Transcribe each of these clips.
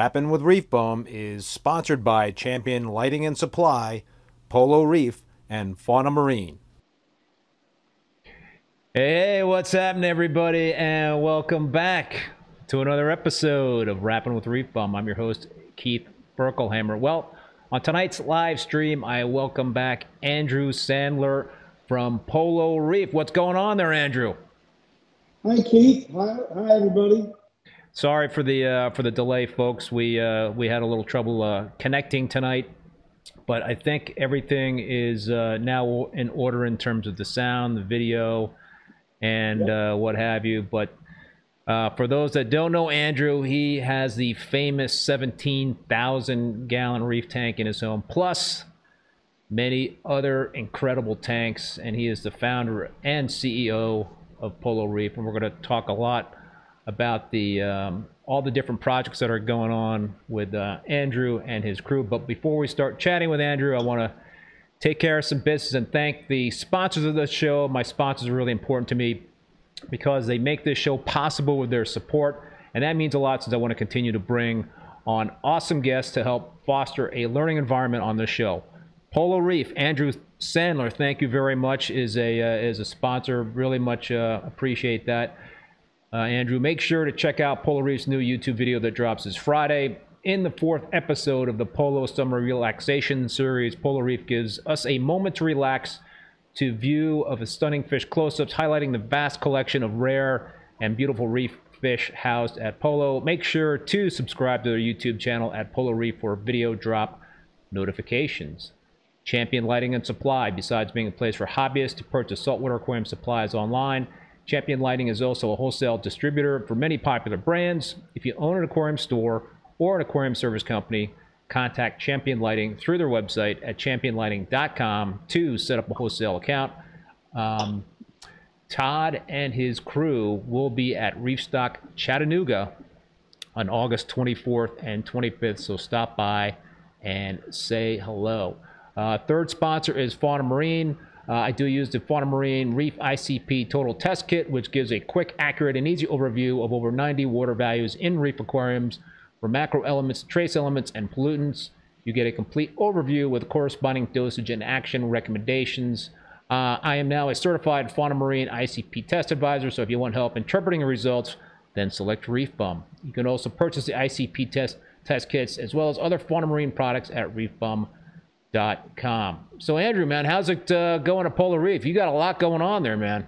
Rappin' with Reef Bum is sponsored by Champion Lighting and Supply, Polo Reef, and Fauna Marine. Hey, what's happening, everybody, and welcome back to another episode of Rappin' with Reef Bum. I'm your host, Keith Berkelhammer. Well, on tonight's live stream, I welcome back Andrew Sandler from Polo Reef. What's going on there, Andrew? Hi, Keith. Hi, everybody. Sorry for the delay, folks. We had a little trouble connecting tonight, but I think everything is now in order in terms of the sound, the video, and what have you. But for those that don't know Andrew, he has the famous 17,000-gallon reef tank in his home, plus many other incredible tanks, and he is the founder and CEO of Polo Reef, and we're going to talk a lot about the all the different projects that are going on with Andrew and his crew. But before we start chatting with Andrew, I want to take care of some business and thank the sponsors of the show. My sponsors are really important to me because they make this show possible with their support, and that means a lot since I want to continue to bring on awesome guests to help foster a learning environment on this show. Polo Reef, Andrew Sandler, thank you very much, is a sponsor. Really much appreciate that. Andrew, make sure to check out Polo Reef's new YouTube video that drops this Friday. In the 4th episode of the Polo Summer Relaxation Series, Polo Reef gives us a moment to relax to view of a stunning fish close-ups, highlighting the vast collection of rare and beautiful reef fish housed at Polo. Make sure to subscribe to their YouTube channel at Polo Reef for video drop notifications. Champion Lighting and Supply, besides being a place for hobbyists to purchase saltwater aquarium supplies online, Champion Lighting is also a wholesale distributor for many popular brands. If you own an aquarium store or an aquarium service company, contact Champion Lighting through their website at championlighting.com to set up a wholesale account. Todd and his crew will be at Reefstock Chattanooga on August 24th and 25th, so stop by and say hello. Third sponsor is Fauna Marine. I do use the Fauna Marine Reef ICP Total Test Kit, which gives a quick, accurate, and easy overview of over 90 water values in reef aquariums, from macro elements, trace elements, and pollutants. You get a complete overview with corresponding dosage and action recommendations. I am now a certified Fauna Marine ICP test advisor, so if you want help interpreting the results, then select Reef Bum. You can also purchase the ICP test kits as well as other Fauna Marine products at reefbum.com. So Andrew, man, how's it going at Polo Reef? You got a lot going on there, man.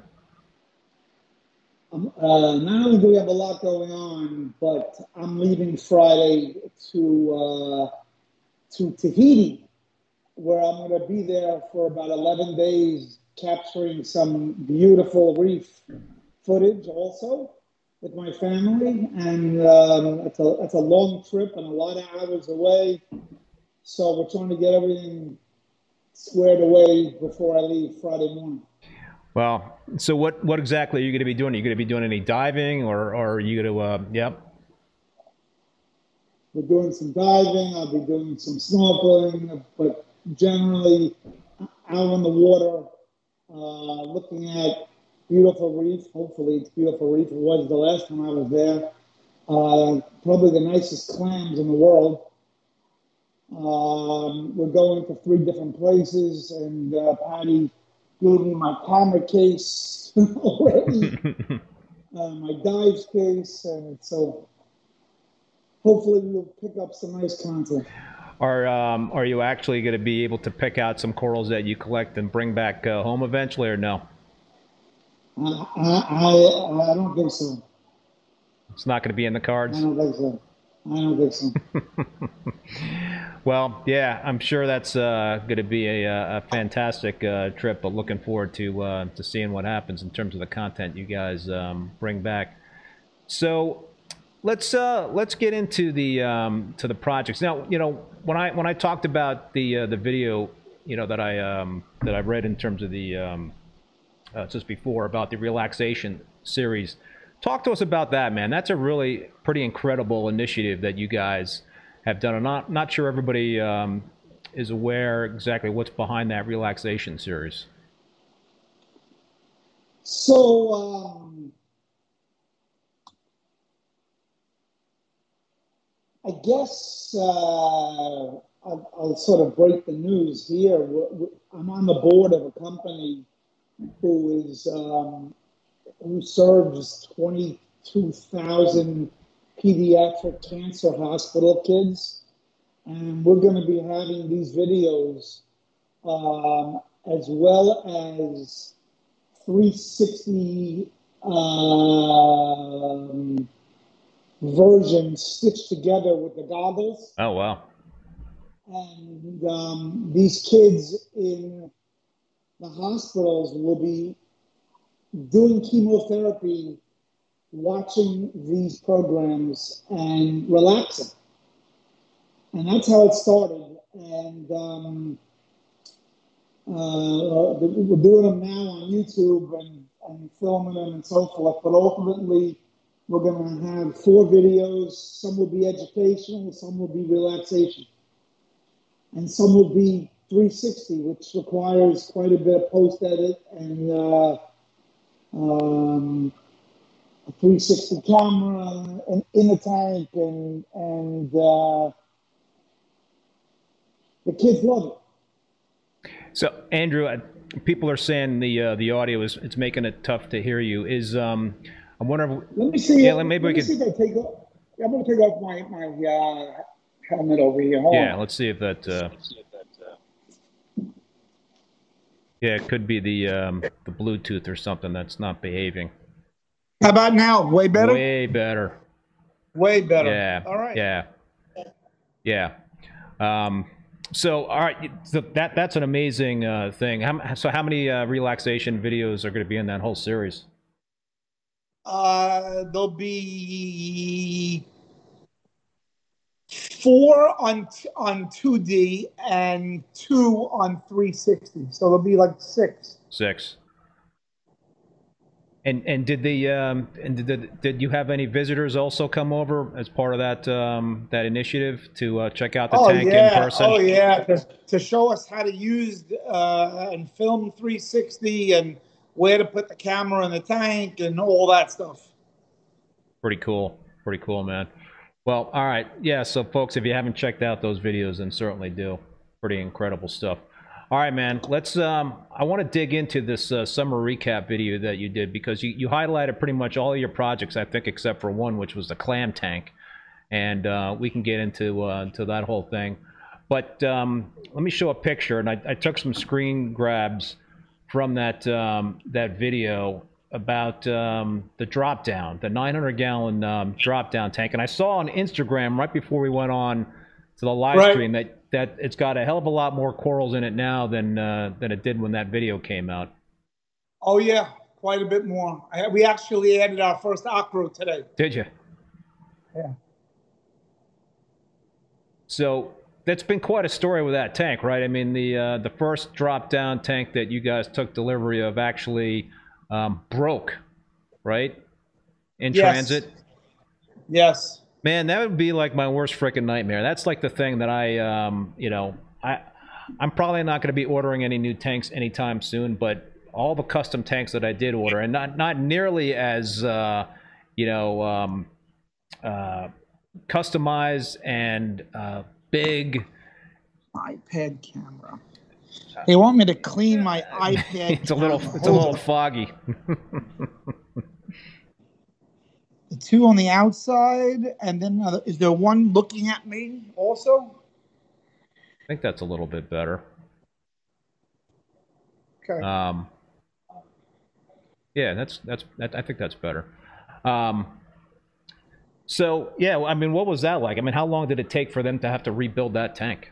Not only do we have a lot going on, but I'm leaving Friday to Tahiti, where I'm going to be there for about 11 days, capturing some beautiful reef footage also with my family. And it's a long trip and a lot of hours away. So we're trying to get everything squared away before I leave Friday morning. Well, so what exactly are you going to be doing? Are you going to be doing any diving, or are you going to, yep? We're doing some diving. I'll be doing some snorkeling, but generally out on the water, looking at beautiful reef. Hopefully it's beautiful reef. It was the last time I was there. Probably the nicest clams in the world. We're going to 3 different places, and Patty gave me my camera case already, my dives case, and so hopefully we'll pick up some nice content. Are you actually going to be able to pick out some corals that you collect and bring back home eventually, or no? I don't think so. It's not going to be in the cards? I don't think so. Well, yeah, I'm sure that's going to be a fantastic trip, but looking forward to seeing what happens in terms of the content you guys bring back. So let's get into the projects now. You know, when I talked about the video, you know, that I read in terms of the just before about the relaxation series. Talk to us about that, man. That's a really pretty incredible initiative that you guys have done. I'm not sure everybody is aware exactly what's behind that relaxation series. So I guess I'll sort of break the news here. I'm on the board of a company who serves 22,000 pediatric cancer hospital kids, and we're going to be having these videos as well as 360 versions stitched together with the goggles. Oh, wow. And these kids in the hospitals will be doing chemotherapy, watching these programs, and relaxing. And that's how it started. And we're doing them now on YouTube and filming them and so forth. But ultimately, we're going to have 4 videos. Some will be educational, some will be relaxation, and some will be 360, which requires quite a bit of post edit and a 360 camera and in the tank, and the kids love it. So, Andrew, people are saying the audio it's making it tough to hear you. I'm wondering. Let me see. Yeah, maybe we could. See if I take off. I'm going to take off my helmet over here. Hold on. Let's see if that. Yeah, it could be the Bluetooth or something that's not behaving. How about now? Way better? Way better. Way better. Yeah. All right. Yeah. So, all right. So that's an amazing thing. How many relaxation videos are going to be in that whole series? There'll be 4 on 2D and 2 on 360. So there'll be like 6. 6. And did did you have any visitors also come over as part of that initiative to check out the tank in person? Oh yeah, to show us how to use and film 360 and where to put the camera in the tank and all that stuff. Pretty cool, man. Well, all right, yeah. So, folks, if you haven't checked out those videos, then certainly do. Pretty incredible stuff. All right, man. Let's. I want to dig into this summer recap video that you did, because you highlighted pretty much all of your projects, I think, except for one, which was the clam tank, and we can get into that whole thing. But let me show a picture, and I took some screen grabs from that video about the drop down, the 900-gallon drop down tank, and I saw on Instagram right before we went on to the live stream that it's got a hell of a lot more corals in it now than it did when that video came out. Oh yeah, quite a bit more. We actually added our first acro today. Did you? Yeah. So that's been quite a story with that tank, right? I mean, the first drop down tank that you guys took delivery of actually broke, right? In transit. Yes. Man, that would be like my worst freaking nightmare. That's like the thing that I'm probably not going to be ordering any new tanks anytime soon, but all the custom tanks that I did order, and not nearly as customized and big. iPad camera. They want me to clean my iPad. It's a little foggy. The 2 on the outside, and then is there one looking at me also? I think that's a little bit better. Okay. Yeah, that's I think that's better. So yeah, I mean, what was that like? I mean, how long did it take for them to have to rebuild that tank?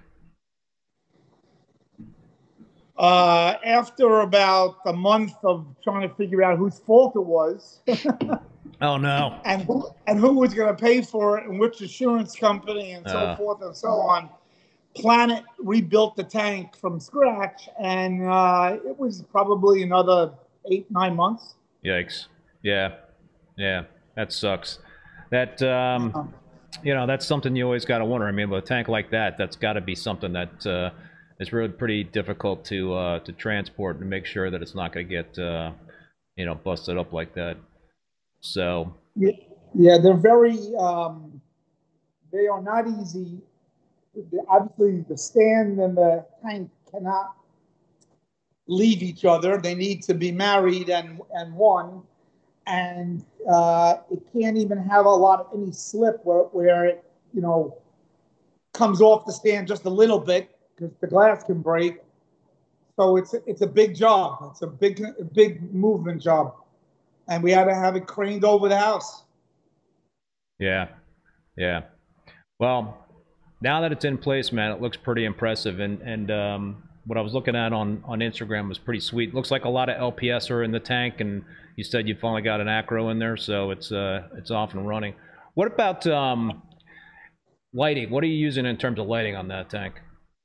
After about a month of trying to figure out whose fault it was. Oh no! And who was going to pay for it, and which insurance company, and so forth and so on. Planet rebuilt the tank from scratch, and it was probably another 8-9 months. Yikes! Yeah, that sucks. That that's something you always got to wonder. I mean, with a tank like that's got to be something that is really pretty difficult to transport and make sure that it's not going to get busted up like that. So yeah, they're very They are not easy. Obviously, the stand and the tank cannot leave each other. They need to be married and one. And it can't even have a lot of any slip where it, comes off the stand just a little bit because the glass can break. So it's a big job. It's a big movement job, and we had to have it craned over the house. Yeah, yeah. Well, now that it's in place, man, it looks pretty impressive. And what I was looking at on Instagram was pretty sweet. Looks like a lot of LPS are in the tank, and you said you've only got an acro in there, so it's off and running. What about lighting? What are you using in terms of lighting on that tank?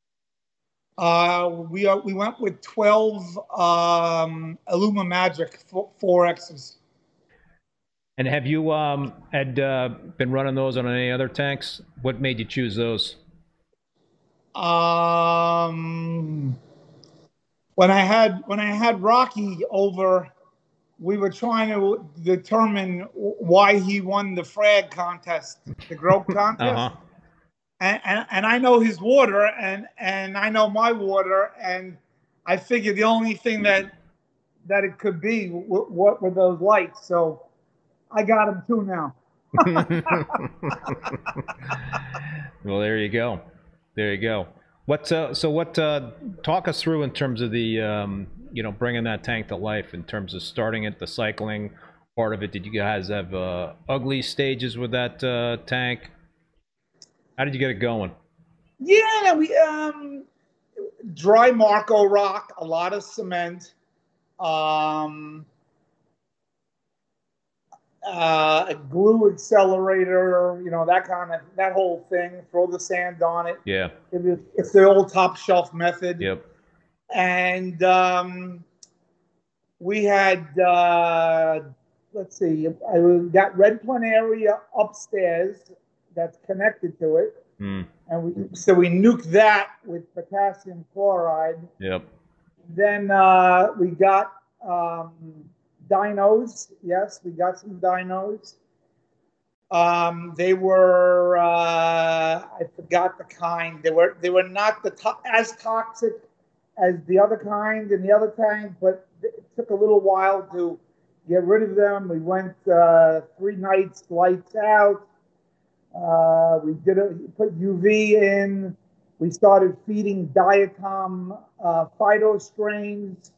We went with 12 Illuma Magic 4Xs. And have you been running those on any other tanks? What made you choose those? When I had Rocky over, we were trying to determine why he won the frag contest, the Grope contest. Uh-huh. And I know his water, and I know my water, and I figured the only thing that it could be what were those lights. So I got them too now. Well, there you go. There you go. What talk us through in terms of the bringing that tank to life, in terms of starting it, the cycling part of it. Did you guys have ugly stages with that tank? How did you get it going? Yeah, we dry Marco rock, a lot of cement, a glue accelerator, that whole thing. Throw the sand on it. Yeah, it's the old top shelf method. Yep. And we had let's see, I got red planaria upstairs that's connected to it. Mm. And we nuked that with potassium chloride. Yep. Then we got dynos. Yes, we got some dynos. They were I forgot the kind. They were not as toxic as the other kind in the other tank, but it took a little while to get rid of them. We went 3 nights lights out. We put UV in. We started feeding Diatom phyto strains.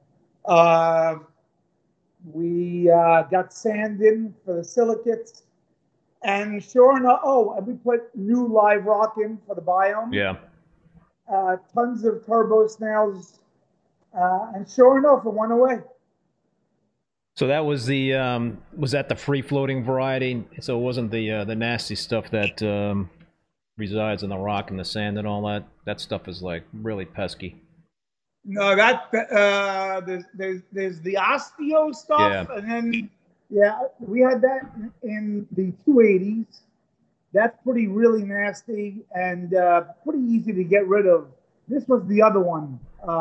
We got sand in for the silicates. And sure enough, and we put new live rock in for the biome. Yeah. Tons of turbo snails. And sure enough, it went away. So that was was that the free floating variety? So it wasn't the nasty stuff that resides in the rock and the sand and all that. That stuff is like really pesky. No, that there's the osteo stuff, and then we had that in the 280s. That's really nasty and pretty easy to get rid of. This was the other one.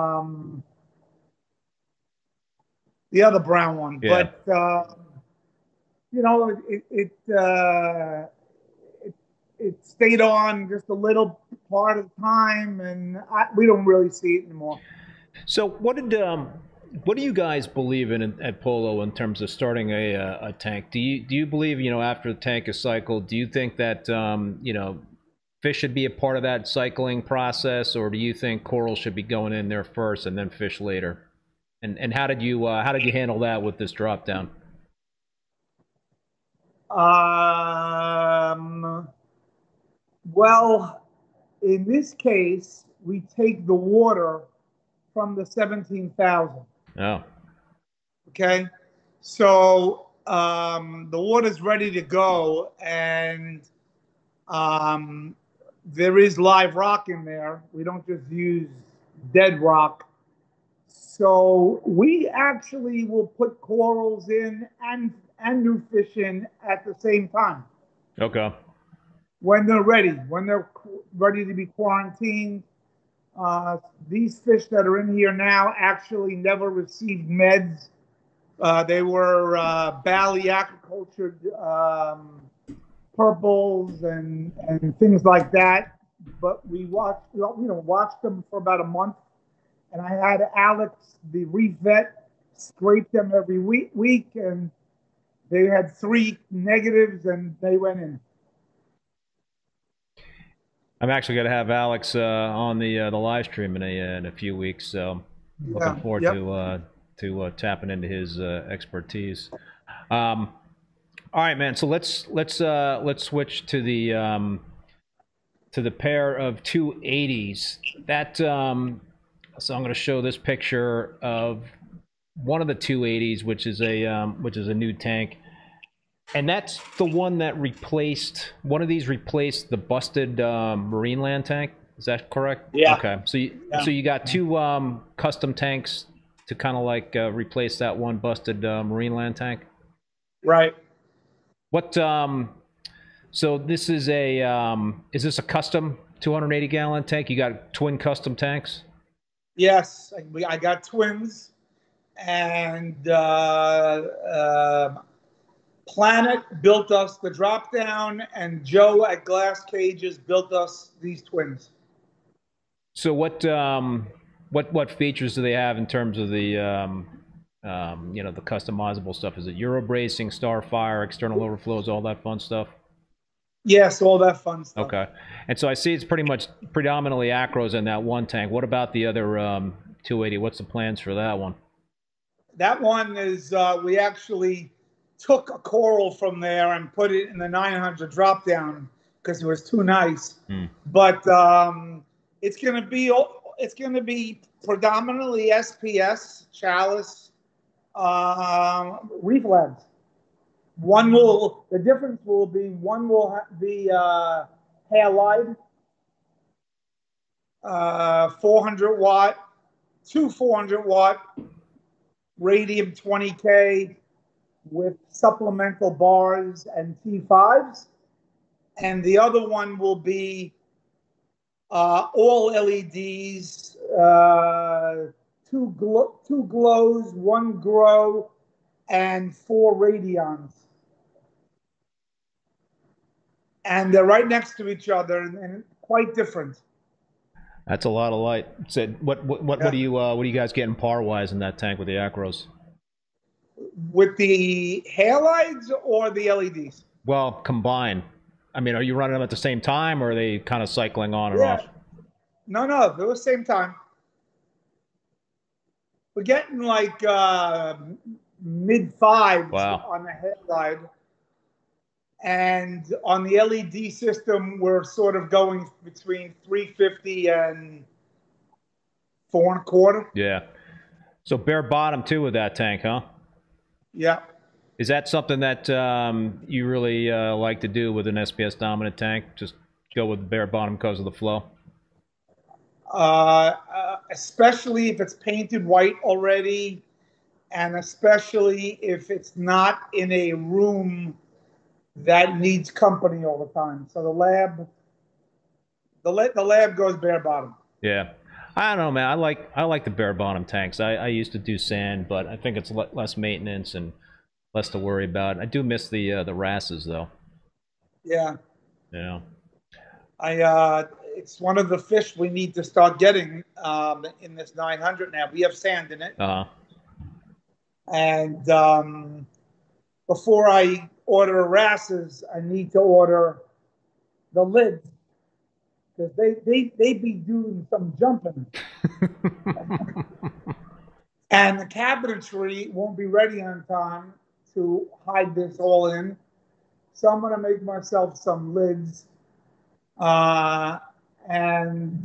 The other brown one, but it stayed on just a little part of the time, and we don't really see it anymore. So what do you guys believe in at Polo in terms of starting a tank? Do you believe, after the tank is cycled, do you think that fish should be a part of that cycling process, or do you think coral should be going in there first and then fish later? And how did you handle that with this drop down? Well, in this case, we take the water from the 17,000. Oh. Okay. So the water's ready to go, and there is live rock in there. We don't just use dead rock. So we actually will put corals in and new fish in at the same time. Okay. When they're ready to be quarantined. These fish that are in here now actually never received meds. They were Bali aquacultured purples and things like that. But we watched them for about a month, and I had Alex, the reef vet, scrape them every week, and they had 3 negatives, and they went in. I'm actually going to have Alex on the live stream in a few weeks, so looking forward to tapping into his expertise. All right, man. So let's switch to the pair of 280s. That so I'm going to show this picture of one of the 280s, which is a new tank. And that's the one that replaced, one of these replaced the busted Marineland tank. Is that correct? Yeah. Okay. So you got 2 custom tanks to kind of like replace that one busted Marineland tank? Right. What, so this is this a custom 280 gallon tank? You got twin custom tanks? Yes. I got twins, and Planet built us the drop down, and Joe at Glass Cages built us these twins. So what features do they have in terms of the the customizable stuff? Is it Euro bracing, Starfire, external overflows, all that fun stuff? Yes, all that fun stuff. Okay. And so I see it's predominantly acros in that one tank. What about the other 280? What's the plans for that one? That one is we actually took a coral from there and put it in the 900 drop down because it was too nice. But it's going to be predominantly SPS, Chalice, reef labs. The difference will be one will be halide, 400 watt, 2 400 watt, radium 20K with supplemental bars and T5s. And the other one will be all LEDs, 2 glows, 1 grow, and 4 radions. And they're right next to each other and quite different. That's a lot of light. So what do you guys getting par wise in that tank with the acros? With the halides or the LEDs? Well, combined. I mean, are you running them at the same time, or are they kind of cycling on and off? No, they're the same time. We're getting like mid-5s on the halide. And on the LED system, we're sort of going between 350 and 4 1/4. Yeah. So bare bottom too with that tank, huh? Yeah. Is that something that you really like to do with an SPS dominant tank? Just go with bare bottom because of the flow? Especially if it's painted white already, and especially if it's not in a room that needs company all the time. So the lab goes bare bottom. Yeah. I don't know, man. I like the bare bottom tanks. I used to do sand, but I think it's less maintenance and less to worry about. I do miss the wrasses though. Yeah. Yeah. It's one of the fish we need to start getting in this 900 now. We have sand in it. And before I order wrasses, I need to order the lids, because they be doing some jumping. And the cabinetry won't be ready on time to hide this all in. So I'm going to make myself some lids. We're going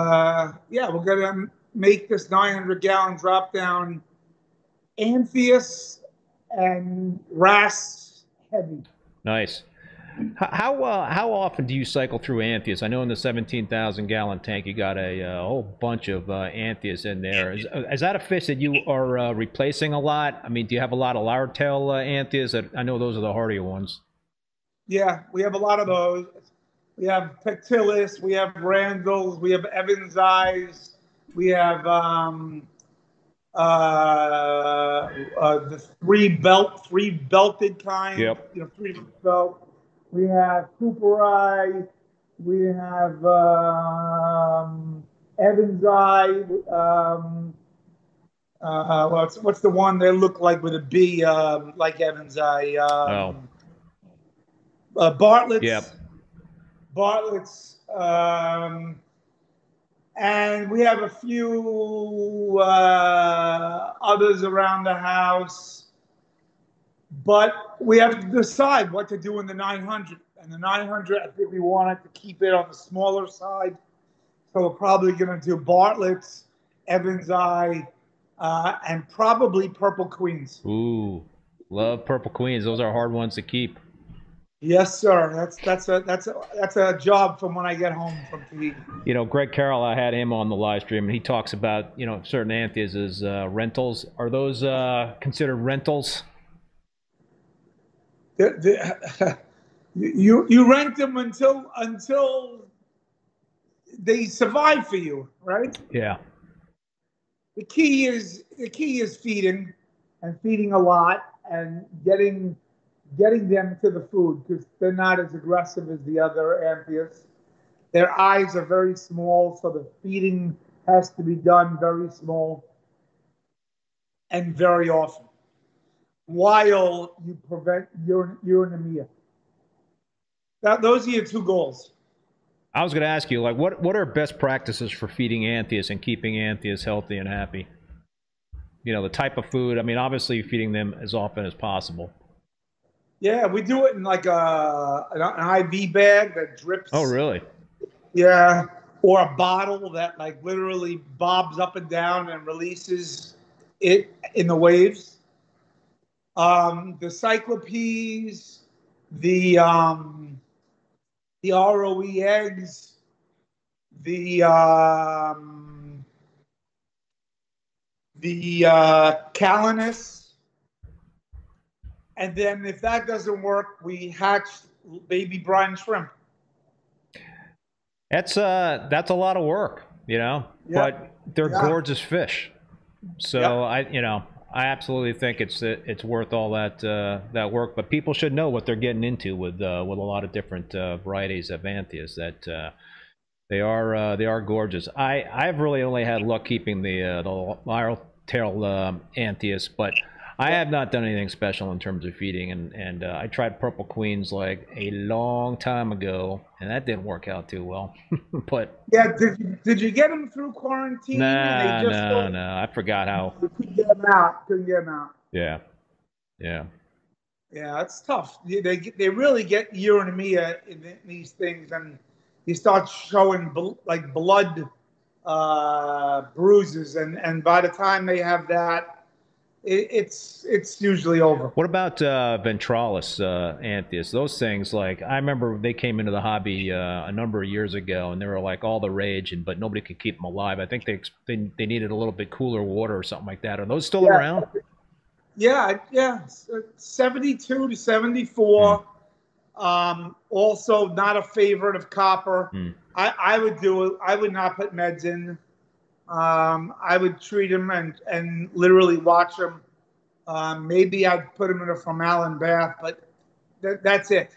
to make this 900-gallon drop down Amphius and wrasse heavy. Nice. How often do you cycle through Amphius? I know in the 17,000-gallon tank you got a whole bunch of Amphius in there. Is that a fish that you are replacing a lot? I mean, do you have a lot of lartail Amphius? I know those are the hardier ones. Yeah, we have a lot of those. We have Pectilis, we have Randalls, we have Evans Eyes, we have the three belted kind. Yep. 3 belt. we have Cooper Eye, we have Evans Eye. What's the one that look like with a B, like Evans Eye? Oh, Bartlett's, yep. Bartlett's, and we have a few others around the house. But we have to decide what to do in the 900. And the 900, I think we wanted to keep it on the smaller side. So we're probably going to do Bartlett's, Evans Eye, and probably Purple Queens. Ooh, love Purple Queens. Those are hard ones to keep. Yes, sir. That's a job from when I get home from Tahiti. You know, Greg Carroll, I had him on the live stream, and he talks about, you know, certain Antheas as rentals. Are those considered rentals? You rent them until they survive for you, right? Yeah. The key is feeding, and feeding a lot, and getting them to the food, because they're not as aggressive as the other Amphias. Their eyes are very small, so the feeding has to be done very small and very often, while you prevent urinemia. Those are your two goals. I was going to ask you, like, what are best practices for feeding Antheas and keeping Antheas healthy and happy? You know, the type of food. I mean, obviously feeding them as often as possible. Yeah, we do it in like an IV bag that drips. Oh, really? Yeah, or a bottle that like literally bobs up and down and releases it in the waves. The cyclopes, the ROE eggs, the Calanus, and then if that doesn't work, we hatch baby brine shrimp. That's a lot of work, you know, but they're gorgeous fish. So I absolutely think it's worth all that work. But people should know what they're getting into with a lot of different varieties of Antheas. That they are gorgeous. I've really only had luck keeping the lyre tail Antheas, but I have not done anything special in terms of feeding, and I tried Purple Queens like a long time ago, and that didn't work out too well. But yeah, did you get them through quarantine? No. I forgot how. You couldn't get them out. Yeah. Yeah, it's tough. They really get urinemia in these things, and you start showing like blood bruises, and by the time they have that, it's usually over. What about ventralis Antheas? Those things, like, I remember they came into the hobby a number of years ago, and they were like all the rage, but nobody could keep them alive. I think they needed a little bit cooler water or something like that. Are those still around? Yeah. 72 to 74. Also, not a favorite of copper. I would not put meds in. I would treat him and literally watch him. Maybe I'd put him in a formalin bath, but that's it.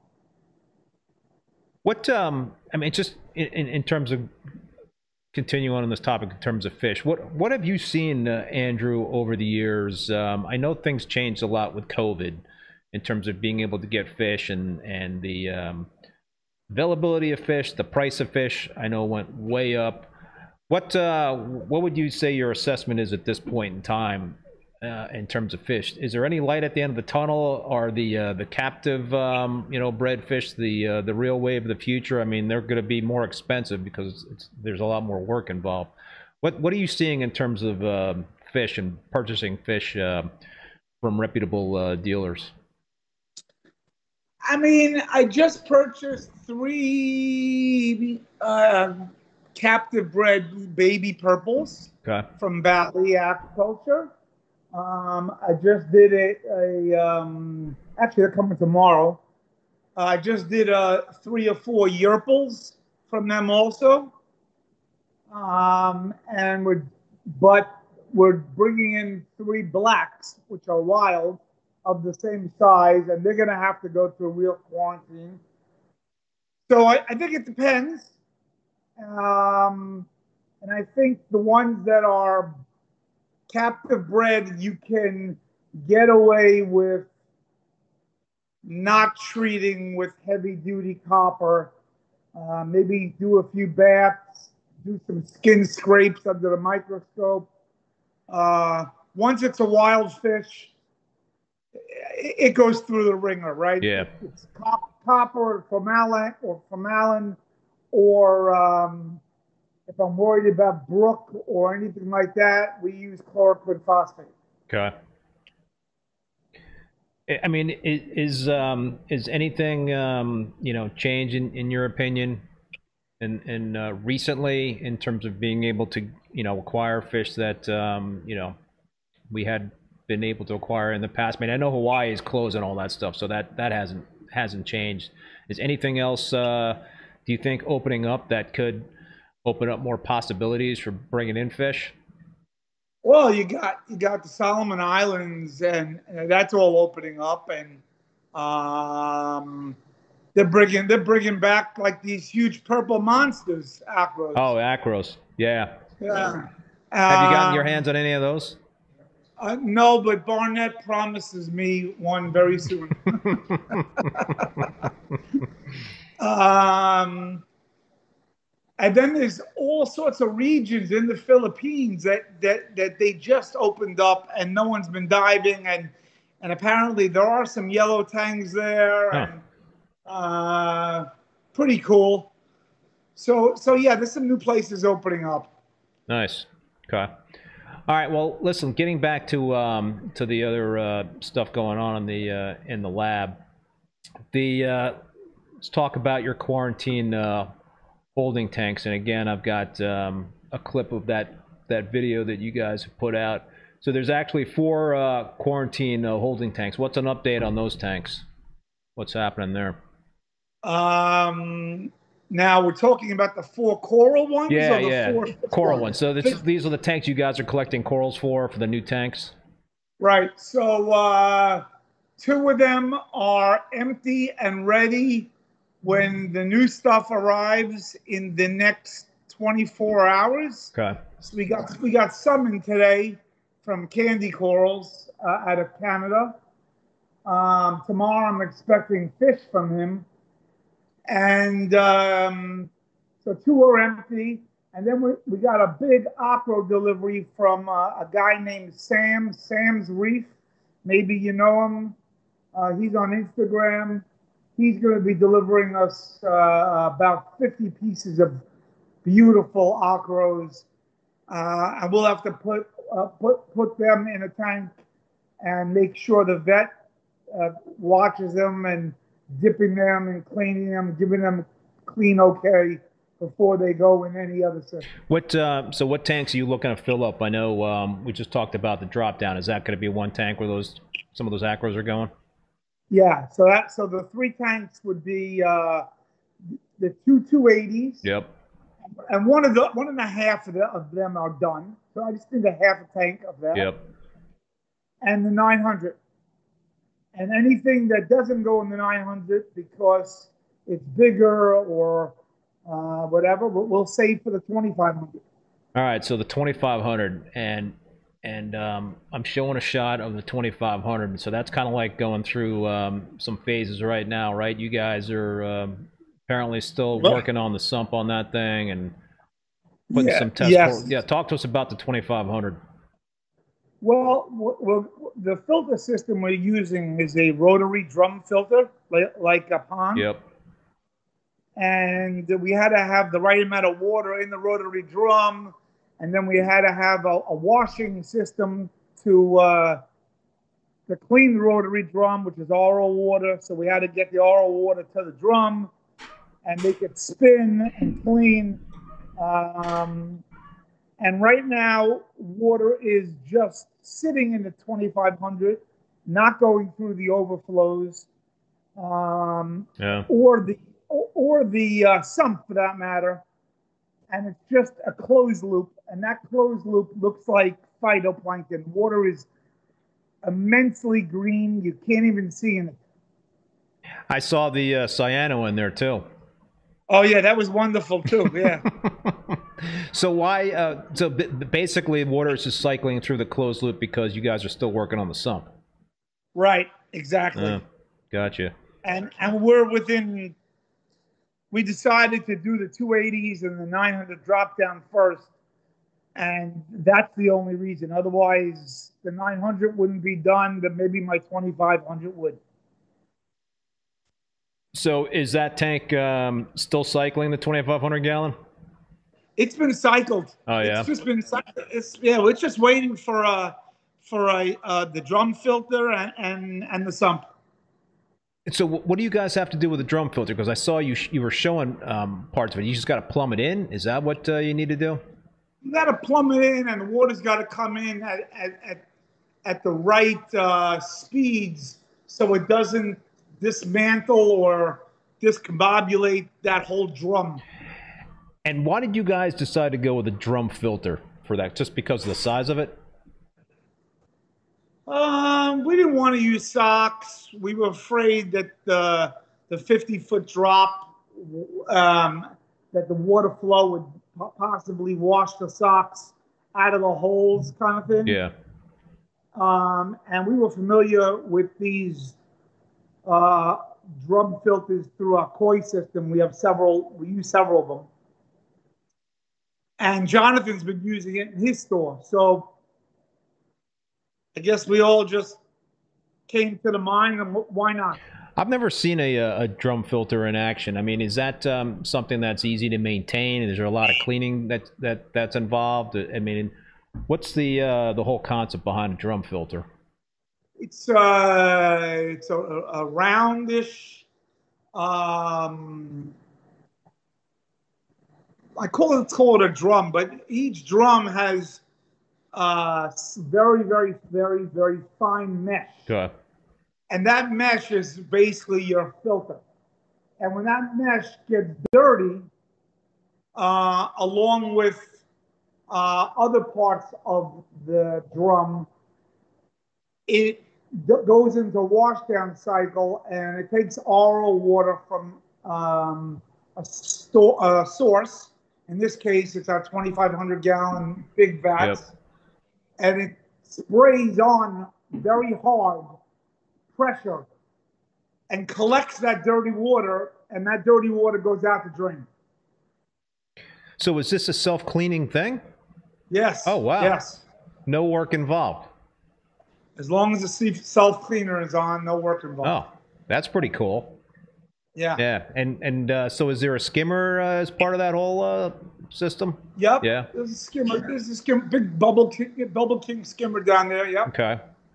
What I mean, just in terms of continuing on this topic, in terms of fish, what have you seen, Andrew, over the years? I know things changed a lot with COVID in terms of being able to get fish and the availability of fish, the price of fish. I know went way up. What would you say your assessment is at this point in time in terms of fish? Is there any light at the end of the tunnel? Are the captive bred fish the real wave of the future? I mean, they're going to be more expensive because there's a lot more work involved. What are you seeing in terms of fish and purchasing fish from reputable dealers? I mean, I just purchased 3 captive bred baby purples from Batley Aquaculture. I just did actually they're coming tomorrow. I just did 3 or 4 Yerples from them also. But we're bringing in 3 blacks, which are wild, of the same size, and they're going to have to go through real quarantine. So I think it depends. And I think the ones that are captive bred, you can get away with not treating with heavy duty copper. Maybe do a few baths, do some skin scrapes under the microscope. Once it's a wild fish, it goes through the ringer, right? Yeah. It's copper, formalin, or if I'm worried about brook or anything like that, we use chloroquine phosphate. Okay. I mean, is anything change in your opinion, and recently in terms of being able to acquire fish that we had been able to acquire in the past? I mean, I know Hawaii is closed and all that stuff, so that hasn't changed. Is anything else do you think opening up that could open up more possibilities for bringing in fish? Well, you got the Solomon Islands, and that's all opening up, and they're bringing back like these huge purple monsters, acros. Oh, acros, yeah. Yeah. Have you gotten your hands on any of those? No, but Barnett promises me one very soon. And then there's all sorts of regions in the Philippines that they just opened up, and no one's been diving, and apparently there are some yellow tangs there, and pretty cool. So yeah, there's some new places opening up. Nice. Okay. All right. Well, listen. Getting back to the other stuff going on in the lab. Let's talk about your quarantine holding tanks. And again, I've got a clip of that video that you guys have put out. So there's actually 4 quarantine holding tanks. What's an update on those tanks? What's happening there? Now we're talking about the 4 coral ones? Yeah, or the yeah. 4 coral ones. So these are the tanks you guys are collecting corals for the new tanks? Right. So 2 of them are empty and ready when the new stuff arrives in the next 24 hours. Okay. So we got some in today from Candy Corals out of Canada. Tomorrow I'm expecting fish from him. And so 2 are empty. And then we got a big acro delivery from a guy named Sam, Sam's Reef. Maybe you know him. He's on Instagram. He's going to be delivering us about 50 pieces of beautiful acros. And we'll have to put them in a tank and make sure the vet watches them and dipping them and cleaning them, giving them clean okay before they go in any other system. What tanks are you looking to fill up? I know we just talked about the drop down. Is that going to be one tank where some of those acros are going? Yeah, so the 3 tanks would be the 2 280s. Yep. And one and a half of them are done. So I just need a half a tank of that. Yep. And the 900. And anything that doesn't go in the 900 because it's bigger or whatever, we'll save for the 2500. All right, so the 2500, and I'm showing a shot of the 2500. So that's kind of like going through some phases right now, right? You guys are apparently still working on the sump on that thing and putting some tests. Yes. Yeah, talk to us about the 2500. Well, the filter system we're using is a rotary drum filter, like a pond. Yep. And we had to have the right amount of water in the rotary drum, and then we had to have a washing system to clean the rotary drum, which is RO water. So we had to get the RO water to the drum and make it spin and clean. And right now, water is just sitting in the 2500, not going through the overflows, or the sump for that matter. And it's just a closed loop, and that closed loop looks like phytoplankton. Water is immensely green. You can't even see in it. I saw the cyano in there too. Oh yeah, that was wonderful too. Yeah. So why? So basically, water is just cycling through the closed loop because you guys are still working on the sump. Right. Exactly. Gotcha. And we're within. We decided to do the 280s and the 900 drop down first, and that's the only reason. Otherwise, the 900 wouldn't be done, but maybe my 2500 would. So is that tank still cycling the 2,500 gallon? It's been cycled. Oh yeah. It's just been cycled. We're just waiting for the drum filter and the sump. So what do you guys have to do with the drum filter? Because I saw you were showing parts of it. You just got to plumb it in. Is that what you need to do? You got to plumb it in, and the water's got to come in at the right speeds, so it doesn't dismantle or discombobulate that whole drum. And why did you guys decide to go with a drum filter for that? Just because of the size of it? We didn't want to use socks. We were afraid that the 50-foot drop, that the water flow would possibly wash the socks out of the holes, kind of thing. Yeah. And we were familiar with these drum filters through our koi system. We use several of them. And Jonathan's been using it in his store. So I guess we all just came to the mind, and why not? I've never seen a drum filter in action. I mean, is that something that's easy to maintain? Is there a lot of cleaning that's involved? I mean, what's the whole concept behind a drum filter? It's a roundish. I call it a drum, but each drum has very, very, very, very fine mesh. Okay. And that mesh is basically your filter. And when that mesh gets dirty, along with other parts of the drum, it goes into a washdown cycle, and it takes RO water from a source. In this case, it's our 2,500 gallon big vats. Yep. And it sprays on very hard pressure and collects that dirty water, and that dirty water goes out the drain. So is this a self-cleaning thing? Yes. Oh, wow. Yes. No work involved. As long as the self-cleaner is on, no work involved. Oh, that's pretty cool. Yeah. Yeah. And so is there a skimmer as part of that whole system? Yep. Yeah. There's a skimmer. There's a skimmer, big Bubble King skimmer down there. Yep. Okay.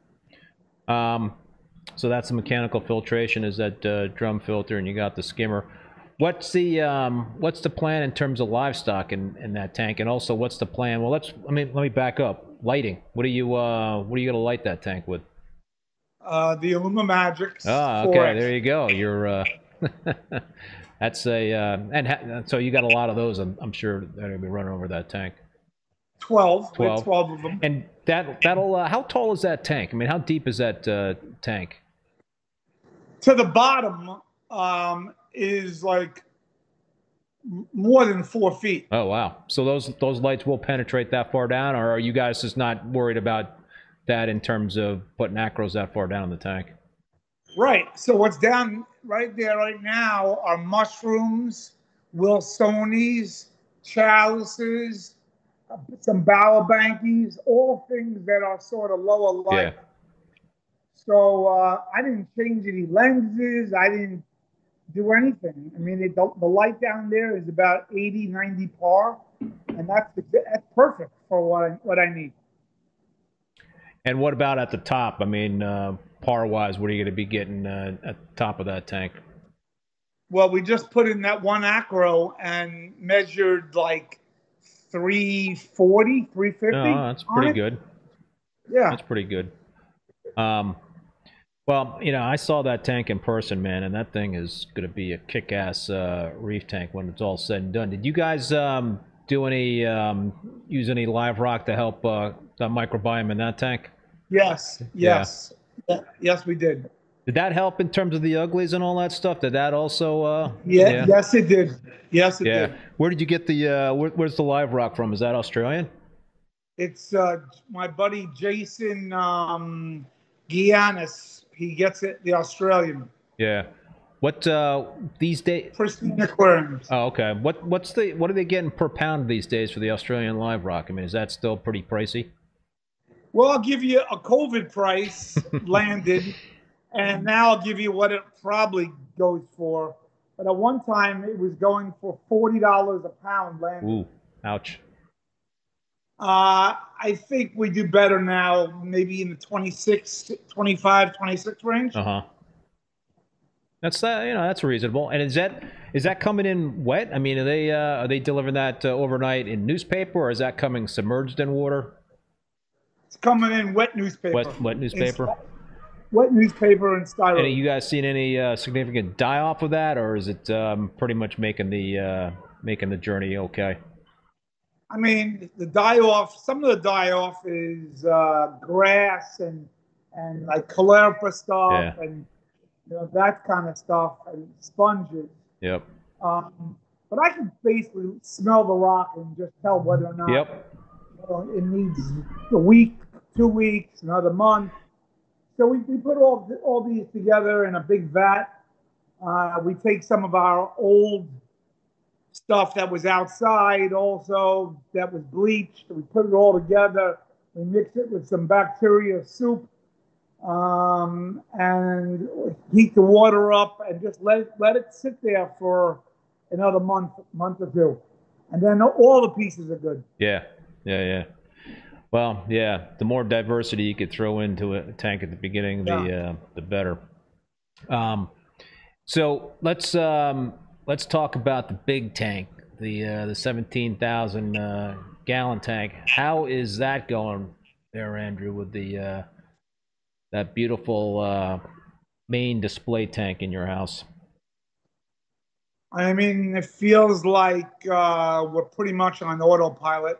So that's the mechanical filtration, is that drum filter, and you got the skimmer. What's the plan in terms of livestock in that tank, and also what's the plan? Well, let me back up. Lighting. What are you gonna light that tank with? The Illumamagic. Ah, okay. There you go. You're that's a so you got a lot of those. I'm sure they're gonna be running over that tank. 12 of them. And that'll how tall is that tank? I mean, how deep is that tank? To the bottom is like more than 4 feet. Oh wow! So those lights will penetrate that far down, or are you guys just not worried about that in terms of putting acros that far down in the tank? Right. So what's down right there right now are mushrooms, wilsonis, chalices, some bowerbankies, all things that are sort of lower light. Yeah. So I didn't change any lenses. I didn't do anything. I mean, the light down there is about 80, 90 par, and that's perfect for what I need. And what about at the top? I mean, par-wise, what are you going to be getting at the top of that tank? Well, we just put in that one acro and measured like 340, 350. Oh, that's pretty good. Yeah. That's pretty good. Well, I saw that tank in person, man, and that thing is going to be a kick-ass reef tank when it's all said and done. Did you guys do any use any live rock to help that microbiome in that tank? Yes, Yeah. yes, yes, we did. Did that help in terms of the uglies and all that stuff? Did that also? Yeah, Yeah. yes, it did. Yes, it Yeah. did. Where did you get the? Where's the live rock from? Is that Australian? It's my buddy Jason Giannis. He gets it, the Australian Yeah. What these days? pristine aquariums. Oh, okay. What are they getting per pound these days for the Australian live rock? I mean, is that still pretty pricey? Well, I'll give you a COVID price landed, and now I'll give you what it probably goes for. But at one time, it was going for $40 a pound landed. Ooh, ouch. I think we do better now, maybe in the 26, 25, 26 range. Uh huh. That's that's reasonable. And is that coming in wet? I mean, are they delivering that overnight in newspaper, or is that coming submerged in water? It's coming in wet newspaper. Wet newspaper. Wet newspaper and styrofoam. And you guys seen any significant die off of that, or is it pretty much making the journey okay? I mean, the die off. Some of the die off is grass and like calathea stuff, Yeah. and that kind of stuff, and sponges. Yep. But I can basically smell the rock and just tell whether or not Yep. it needs a week, 2 weeks, another month. So we put all these together in a big vat. We take some of our old stuff that was outside also, that was bleached. We put it all together. We mix it with some bacteria soup, and heat the water up and just let it sit there for another month or two. And then all the pieces are good. Yeah. Well, yeah. The more diversity you could throw into a tank at the beginning, the better. So let's talk about the big tank, the 17,000 gallon tank. How is that going there, Andrew, with the that beautiful main display tank in your house? I mean, it feels like we're pretty much on autopilot.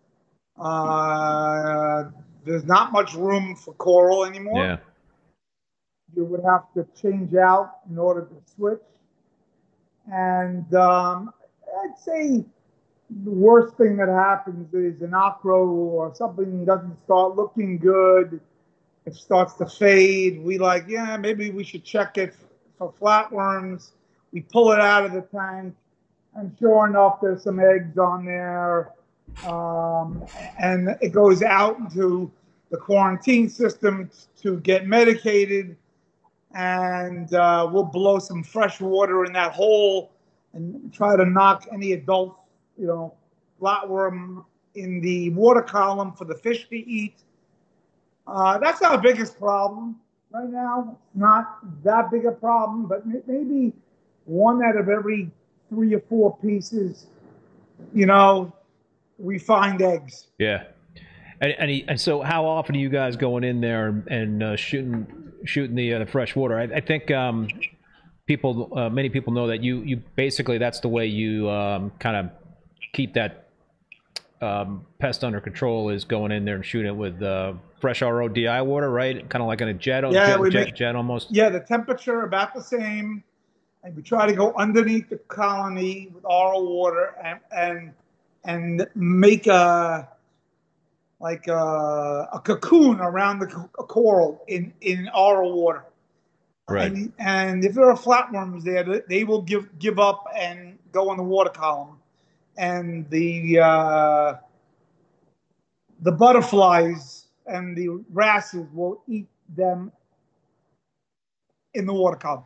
There's not much room for coral anymore. Yeah. You would have to change out in order to switch. And I'd say the worst thing that happens is an acro or something doesn't start looking good. It starts to fade. Maybe we should check it for flatworms. We pull it out of the tank, and sure enough, there's some eggs on there. And it goes out into the quarantine system to get medicated. And we'll blow some fresh water in that hole and try to knock any adult, flatworm in the water column for the fish to eat. That's our biggest problem right now. It's not that big a problem, but maybe one out of every 3 or 4 pieces, we find eggs. Yeah. And so how often are you guys going in there and shooting the fresh water? I think many people know that you basically, that's the way you kind of keep that pest under control, is going in there and shooting it with fresh RODI water, right? Kind of like in a jet almost. Yeah, the temperature about the same, and we try to go underneath the colony with RO water and make a cocoon around the coral in RO water. Right. And if there are flatworms there, they will give up and go in the water column. And the butterflies and the wrasses will eat them in the water column.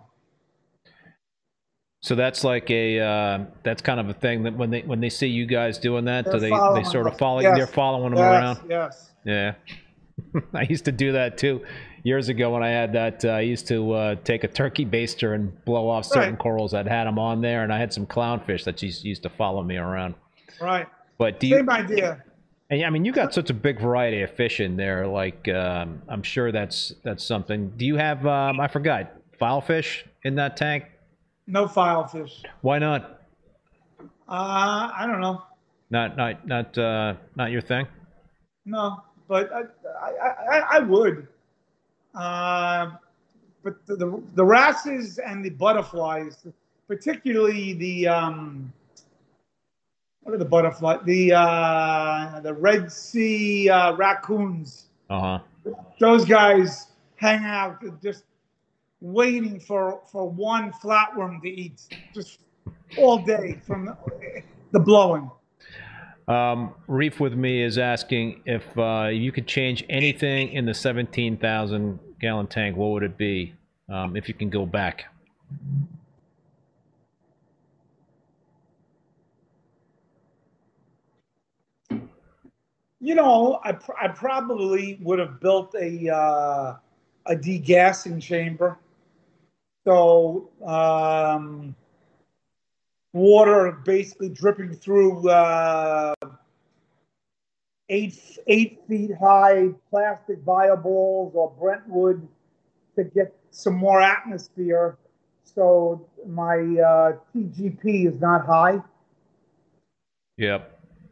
So that's like that's kind of a thing that when they see you guys doing that, do they sort of follow? Yes. They're following them around. Yes. Yeah. I used to do that too years ago when I had that. I used to take a turkey baster and blow off certain corals that had them on there, and I had some clownfish that used to follow me around. Right. But same idea. And I mean, you got such a big variety of fish in there. Like I'm sure that's something. Do you have? I forgot, filefish in that tank. No filefish. Why not? I don't know. Not your thing? No, but I would. But the wrasses and the butterflies, particularly the what are the butterflies? The Red Sea raccoons. Uh-huh. Those guys hang out just waiting for one flatworm to eat, just all day from the blowing. Reef with me is asking if you could change anything in the 17,000 gallon tank, what would it be if you can go back? You know, I probably would have built a degassing chamber. So water basically dripping through 8 feet high plastic viables or Brentwood to get some more atmosphere. So my TGP is not high. Yep.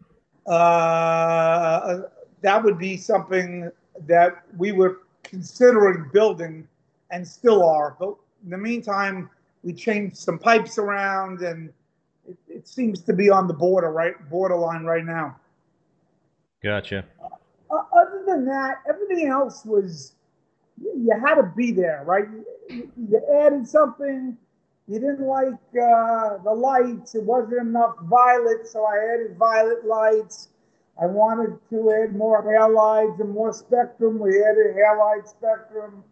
That would be something that we were considering building and still are. But in the meantime, we changed some pipes around, and it seems to be on the borderline right now. Gotcha. Other than that, everything else was, you had to be there, right? You added something. You didn't like the lights. It wasn't enough violet, so I added violet lights. I wanted to add more halides and more spectrum. We added halide spectrum.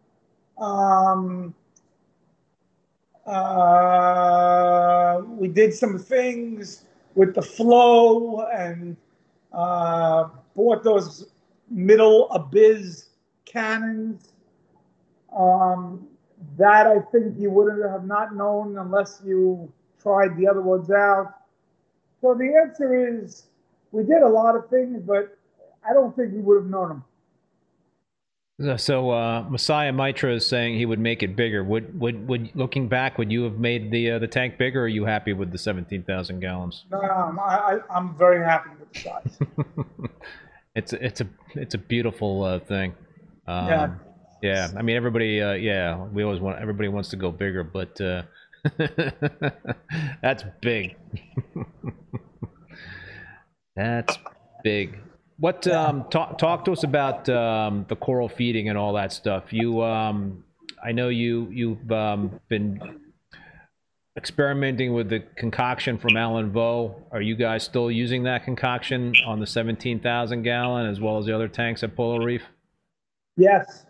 We did some things with the flow and bought those middle abyss cannons. That I think you wouldn't have not known unless you tried the other ones out. So the answer is we did a lot of things, but I don't think we would have known them. So Messiah Mitra is saying he would make it bigger. Would looking back, would you have made the tank bigger, or are you happy with the 17,000 gallons? No, I'm very happy with the size. It's a beautiful thing. Yeah. Yeah, I mean everybody. We always want everybody wants to go bigger, but that's big. That's big. What talk to us about the coral feeding and all that stuff? You, I know you've been experimenting with the concoction from Alan Vo. Are you guys still using that concoction on the 17,000 gallon as well as the other tanks at Polo Reef? Yes.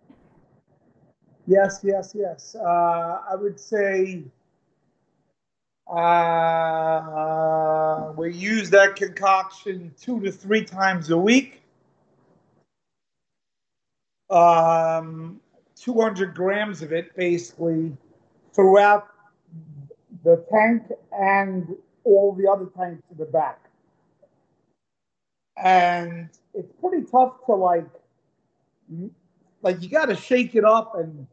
Yes. I would say we use that concoction 2 to 3 times a week. 200 grams of it basically throughout the tank and all the other tanks in the back. And it's pretty tough to like you got to shake it up and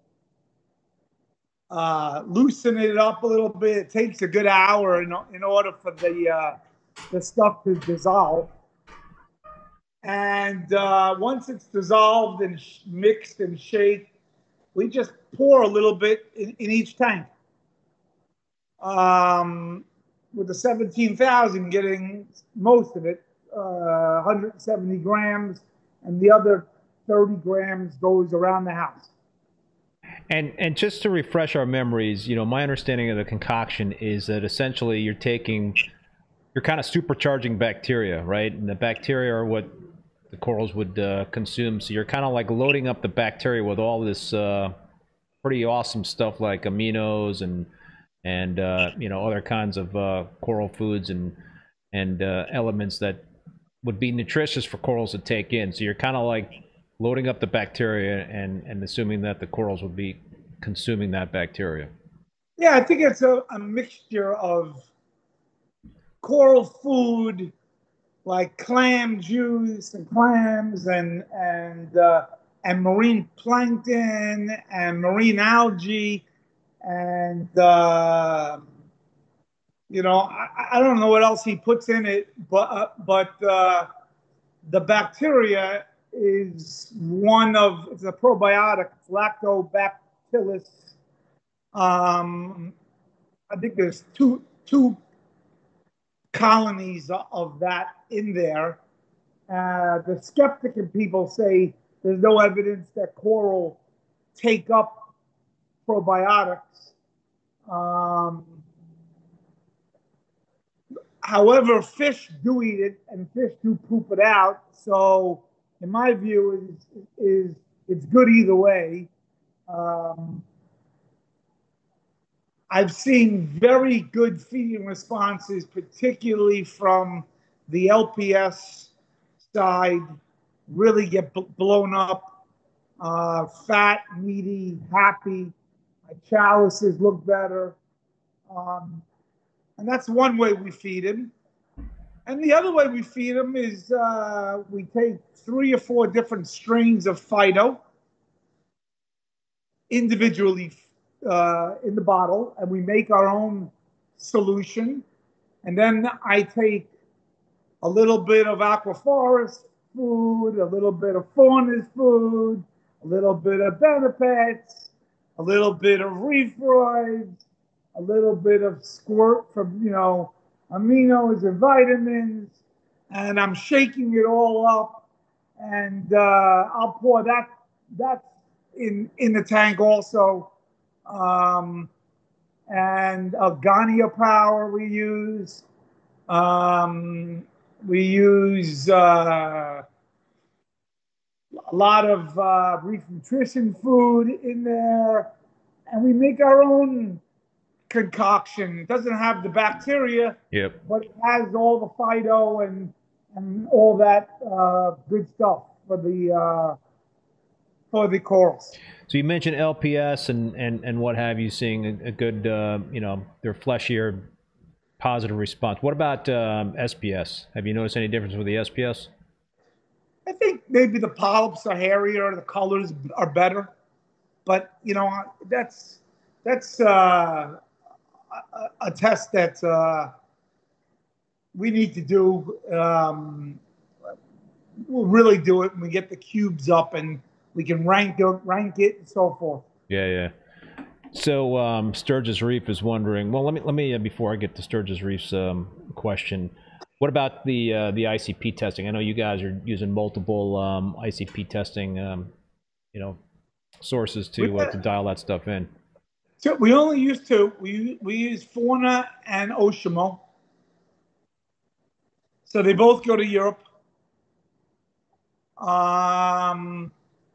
loosen it up a little bit. It takes a good hour in order for the stuff to dissolve. And once it's dissolved and mixed and shaked, we just pour a little bit in each tank. With the 17,000 getting most of it, 170 grams, and the other 30 grams goes around the house. And just to refresh our memories, my understanding of the concoction is that essentially you're kind of supercharging bacteria, right? And the bacteria are what the corals would consume. So you're kind of like loading up the bacteria with all this pretty awesome stuff like aminos and other kinds of coral foods and elements that would be nutritious for corals to take in. So you're kind of like loading up the bacteria and assuming that the corals would be consuming that bacteria. Yeah, I think it's a mixture of coral food, like clam juice and clams and marine plankton and marine algae. And, I don't know what else he puts in it, but the bacteria is it's a probiotic, it's Lactobacillus. I think there's two colonies of that in there. The skeptic and people say there's no evidence that coral take up probiotics. However, fish do eat it, and fish do poop it out. So, in my view, is it's good either way. I've seen very good feeding responses, particularly from the LPS side, really get blown up, fat, meaty, happy. My chalices look better. And that's one way we feed him. And the other way we feed him is we take 3 or 4 different strains of Phyto individually in the bottle, and we make our own solution. And then I take a little bit of Aquaforest food, a little bit of Fauna's food, a little bit of Benefits, a little bit of Reefroids, a little bit of squirt from, aminos and vitamins, and I'm shaking it all up, and I'll pour that in the tank also. And Gania Power we use. We use a lot of Reef Nutrition food in there, and we make our own concoction. It doesn't have the bacteria, but it has all the Phyto and all that good stuff for the corals. So you mentioned LPS and what have you, seeing a good, their fleshier, positive response. What about SPS? Have you noticed any difference with the SPS? I think maybe the polyps are hairier, the colors are better, but that's a test that we need to do. We'll really do it when we get the cubes up and we can rank it and so forth. Yeah. So Sturgis Reef is wondering. Well, let me before I get to Sturgis Reef's question, what about the ICP testing? I know you guys are using multiple ICP testing, sources to dial that stuff in. So we only use 2. We use Fauna and Oshimo. So they both go to Europe. The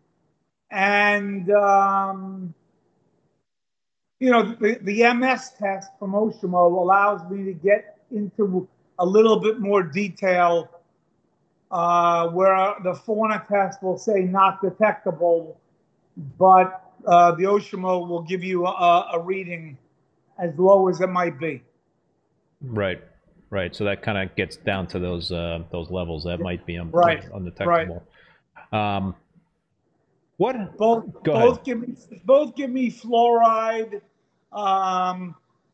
MS test from Oshimo allows me to get into a little bit more detail, where the Fauna test will say not detectable, but the Oshimo will give you a reading as low as it might be. Right. So that kind of gets down to those levels that might be undetectable. Right. What? Both give me fluoride. Now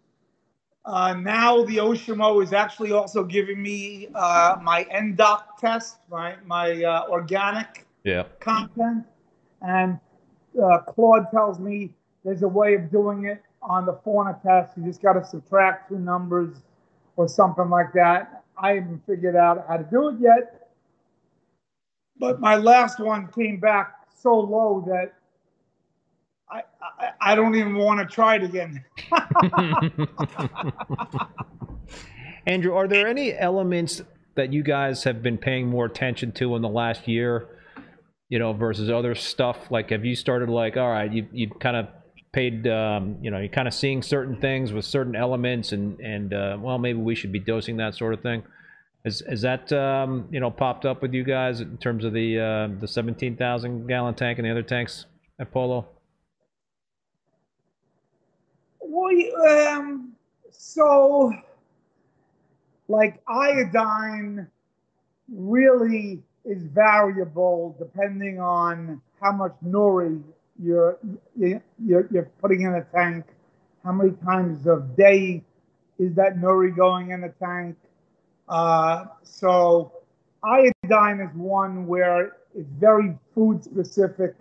the Oshimo is actually also giving me my NDOC test, my organic content, and Claude tells me there's a way of doing it on the Fauna test. You just got to subtract 2 numbers or something like that. I haven't figured out how to do it yet, but my last one came back so low that I don't even want to try it again. Andrew, are there any elements that you guys have been paying more attention to in the last year, versus other stuff? Like, have you started all right, you kind of paid, you're kind of seeing certain things with certain elements and well, maybe we should be dosing that sort of thing. Has that, popped up with you guys in terms of the 17,000 gallon tank and the other tanks at Polo? Well, so like iodine really is variable depending on how much nori you're putting in a tank, how many times a day is that nori going in the tank. So iodine is one where It's very food specific.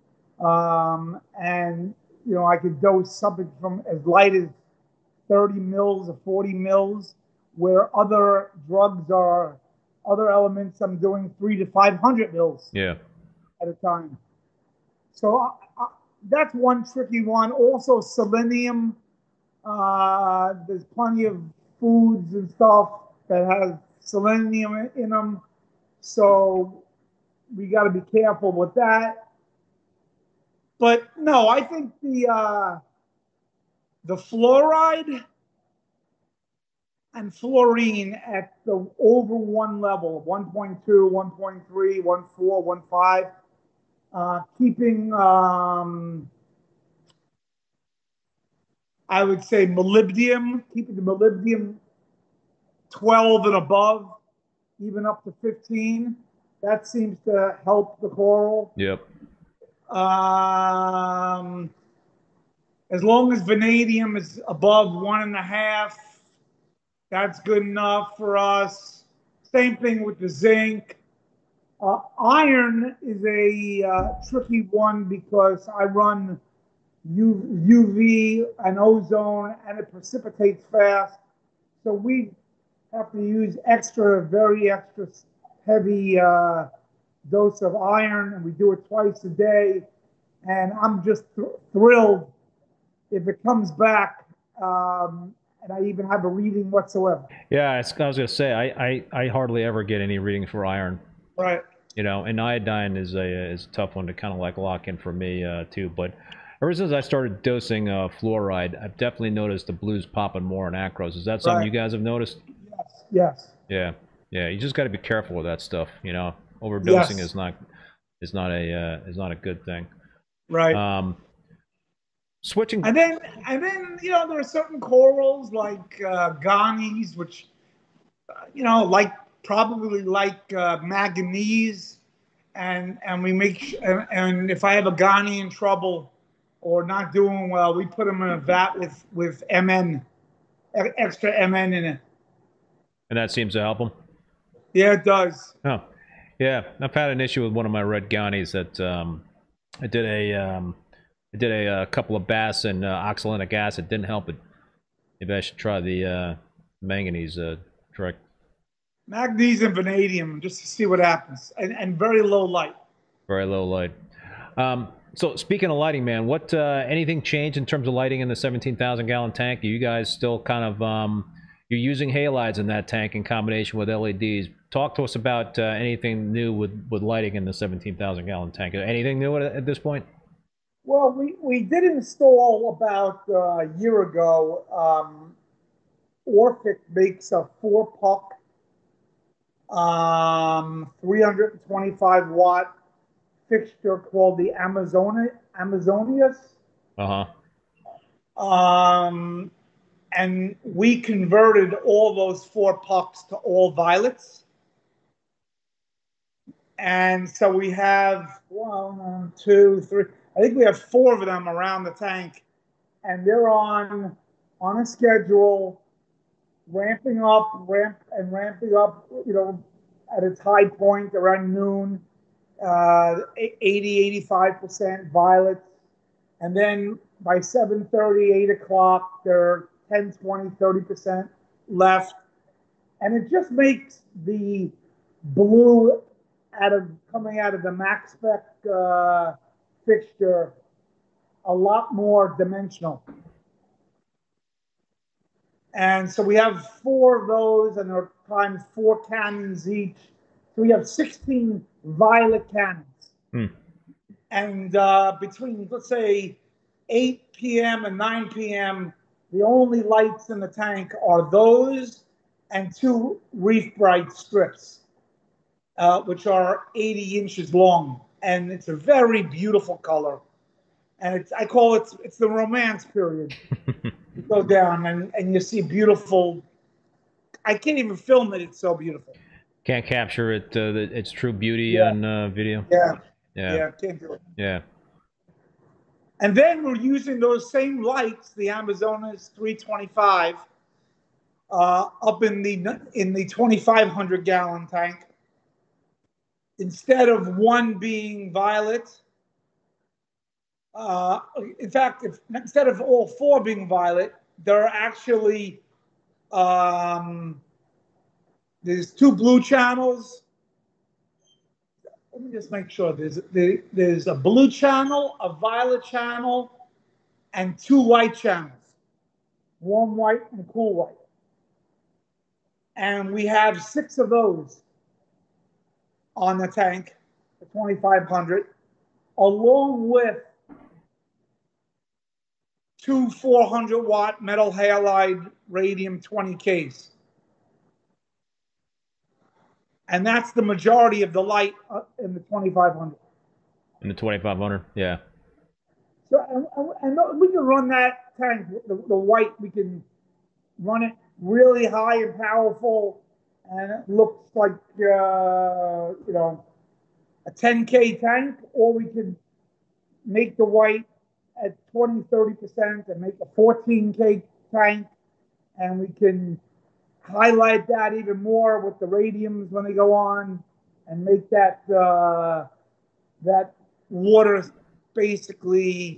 And, I could dose something from as light as 30 mils or 40 mils, where other drugs are, other elements, I'm doing 300 to 500 mils Yeah. at a time. So that's one tricky one. Also, selenium. There's plenty of foods and stuff that have selenium in them. So we got to be careful with that. But no, I think the fluoride and fluorine at the over one level, 1.2, 1.3, 1.4, 1.5, keeping, I would say molybdenum, keeping the molybdenum 12 and above, even up to 15. That seems to help the coral. Yep. As long as vanadium is above 1.5, that's good enough for us. Same thing with the zinc. Iron is a tricky one because I run UV and ozone, and it precipitates fast. So we have to use very extra heavy dose of iron, and we do it twice a day. And I'm just thrilled if it comes back, and I even have a reading whatsoever. Yeah, I was going to say, I hardly ever get any readings for iron. Right. And iodine is a tough one to kind of like lock in for me too. But ever since I started dosing fluoride, I've definitely noticed the blues popping more in acros. Is that something you guys have noticed? Yes. Yeah. You just got to be careful with that stuff. Overdosing is not a good thing. Right. Switching. And then there are certain corals like ganies, which probably like manganese, and we make and if I have a gani in trouble or not doing well, we put them in a vat with MN, extra MN in it. And that seems to help them? Yeah, it does. Oh, yeah. I've had an issue with one of my red ganis that I did a couple of baths in oxalinic acid. Didn't help it. Maybe I should try the manganese trick. Magnesium, vanadium, just to see what happens, and very low light. Very low light. So speaking of lighting, man, what anything changed in terms of lighting in the 17,000 gallon tank? Are you guys still kind of you're using halides in that tank in combination with LEDs? Talk to us about anything new with lighting in the 17,000 gallon tank. Anything new at this point? Well, we did install about a year ago. Orphic makes a 4-puck, 325 watt fixture called the Amazonius. And we converted all those 4 pucks to all violets. And so we have 1, 2, 3. I think we have 4 of them around the tank, and they're on a schedule, ramping up, at its high point around noon, 80, 85% violets. And then by 7:30, 8 o'clock, they're 10, 20, 30% left. And it just makes the blue coming out of the Max Spec fixture a lot more dimensional. And so we have 4 of those, and they're times 4 cannons each. So we have 16 violet cannons. And between, let's say, 8 p.m. and 9 p.m., the only lights in the tank are those and 2 Reef Bright strips, which are 80 inches long. And it's a very beautiful color. And I call it's the romance period. You go down and you see beautiful. I can't even film it. It's so beautiful. Can't capture it its true beauty on video. Yeah, can't do it. Yeah. And then we're using those same lights, the Amazonas 325, up in the 2,500 gallon tank. instead of one being violet, in fact, instead of all four being violet, there are actually there's two blue channels. Let me just make sure. There's a blue channel, a violet channel, and two white channels, warm white and cool white. And we have 6 of those on the tank, the 2500, along with 2 400-watt metal halide radium 20Ks. And that's the majority of the light in the 2500. In the 2500, yeah. So, and we can run that tank, the white, we can run it really high and powerful, and it looks like, a 10K tank, or we could make the white at 20-30% and make a 14K tank, and we can highlight that even more with the radiums when they go on, and make that that water basically,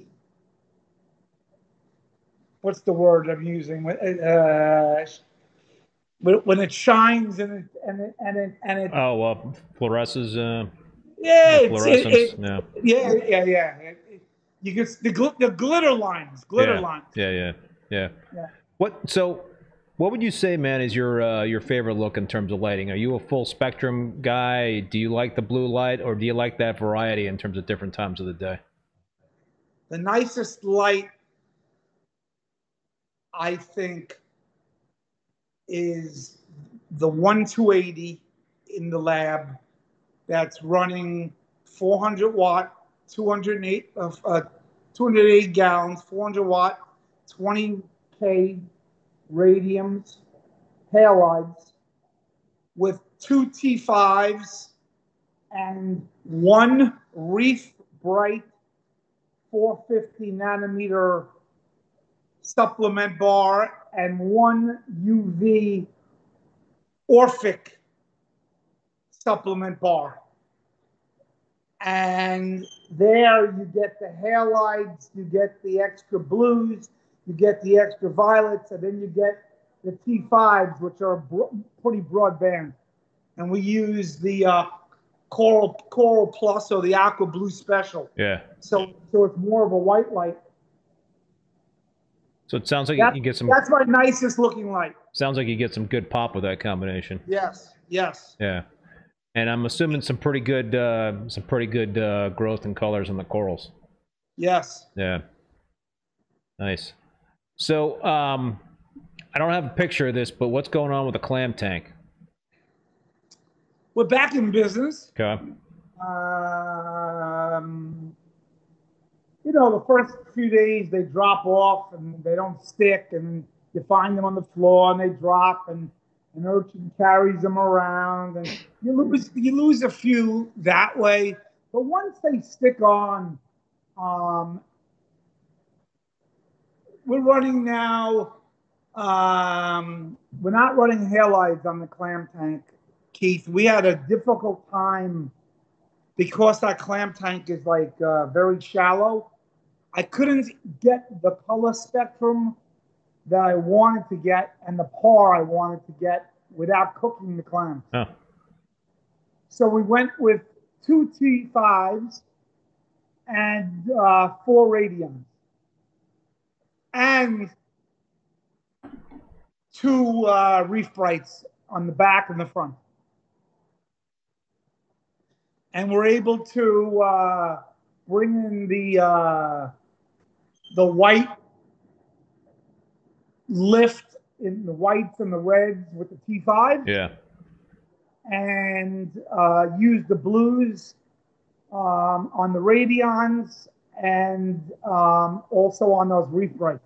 what's the word I'm using? When it shines and it. Oh well, fluoresces. Yeah, fluorescence. Yeah. You get the glitter lines. Yeah. What would you say, man, is your favorite look in terms of lighting? Are you a full spectrum guy? Do you like the blue light, or do you like that variety in terms of different times of the day? The nicest light, I think, is the 1280 in the lab that's running 400 watt, 208 gallons, 400 watt, 20K radiums, halides, with 2 T5s and 1 Reef Bright 450 nanometer supplement bar and 1 UV Orphic supplement bar. And there you get the halides, you get the extra blues, you get the extra violets, and then you get the T5s, which are pretty broad band. And we use the Coral Plus or the Aqua Blue Special. Yeah. So it's more of a white light. So it sounds like you get some. That's my nicest looking light. Sounds like you get some good pop with that combination. Yes. Yeah. And I'm assuming some pretty good growth and colors in the corals. Yes. Yeah. Nice. So I don't have a picture of this, but what's going on with the clam tank? We're back in business. Okay. The first few days they drop off and they don't stick, and you find them on the floor and they drop, and an urchin carries them around, and you lose a few that way. But once they stick on, we're running now. We're not running halides on the clam tank, Keith. We had a difficult time because that clam tank is very shallow. I couldn't get the color spectrum that I wanted to get and the par I wanted to get without cooking the clams. Oh. So we went with 2 T5s and 4 radiums and 2 Reef Brights on the back and the front. And we're able to bring in the white lift in the whites and the reds with the T5. Yeah. And use the blues on the radions and also on those Reef Brights.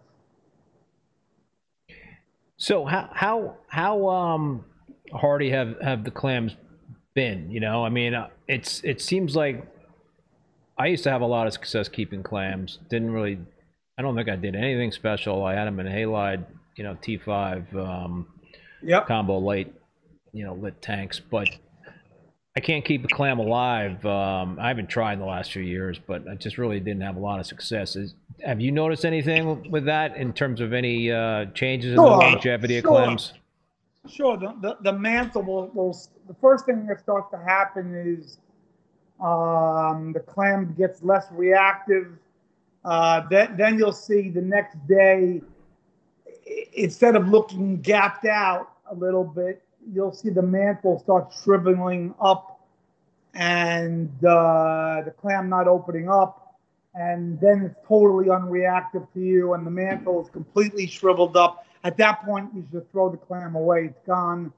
So how hardy have the clams been? I mean, it seems like I used to have a lot of success keeping clams. I don't think I did anything special. I had them in halide, T5 Yep. combo light, lit tanks. But I can't keep a clam alive. I haven't tried in the last few years, but I just really didn't have a lot of success. Have you noticed anything with that in terms of any changes in the longevity of clams? Sure. The mantle will the first thing that starts to happen is the clam gets less reactive. Then you'll see the next day, instead of looking gapped out a little bit, you'll see the mantle start shriveling up and the clam not opening up. And then it's totally unreactive to you, and the mantle is completely shriveled up. At that point, you should throw the clam away. It's gone.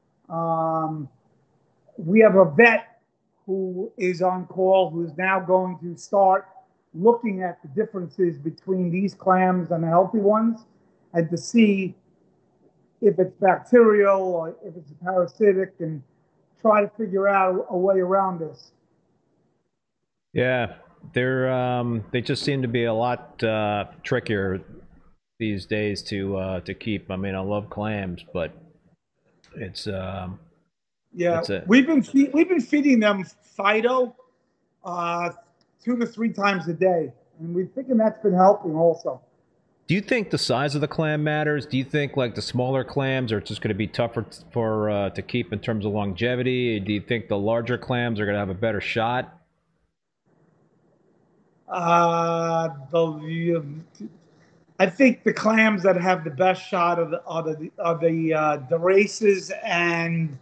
We have a vet who is on call who's now going to start looking at the differences between these clams and the healthy ones and to see if it's bacterial or if it's parasitic and try to figure out a way around this. Yeah, they just seem to be a lot trickier these days to keep. I mean, I love clams, but it's we've been feeding them Fido 2 to 3 times a day, and we're thinking that's been helping also. Do you think the size of the clam matters? Do you think like the smaller clams are just going to be tougher for to keep in terms of longevity? Do you think the larger clams are going to have a better shot? I think the clams that have the best shot are the races and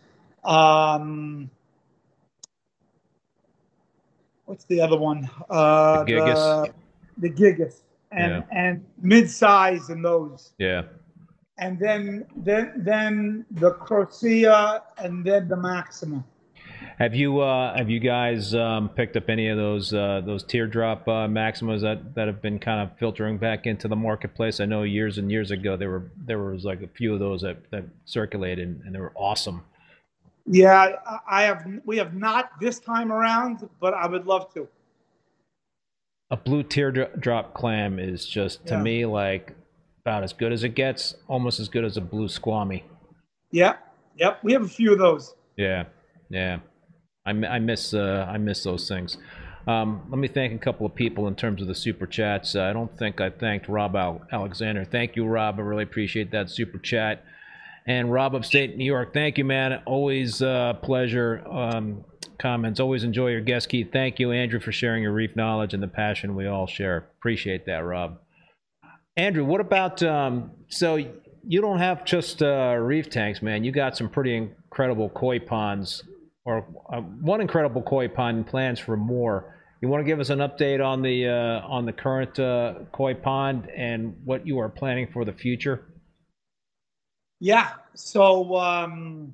what's the other one? The Gigas. The Gigas and mid-size in those. Yeah. And then the Crocea and then the Maxima. Have you guys picked up any of those teardrop Maximas that have been kind of filtering back into the marketplace? I know years and years ago there was like a few of those that circulated and they were awesome. Yeah, we have not this time around, but I would love to. A blue teardrop clam is just to me like about as good as it gets, almost as good as a blue squammy. Yeah, yep, we have a few of those. Yeah. I miss those things. Let me thank a couple of people in terms of the super chats. I don't think I thanked Rob Alexander. Thank you, Rob. I really appreciate that super chat. And Rob, upstate New York, thank you, man. Always pleasure. Comments. Always enjoy your guest, Keith. Thank you, Andrew, for sharing your reef knowledge and the passion we all share. Appreciate that, Rob. Andrew, what about so you don't have just reef tanks, man. You got some pretty incredible koi ponds, or one incredible koi pond and plans for more. You want to give us an update on the current koi pond and what you are planning for the future? Yeah. So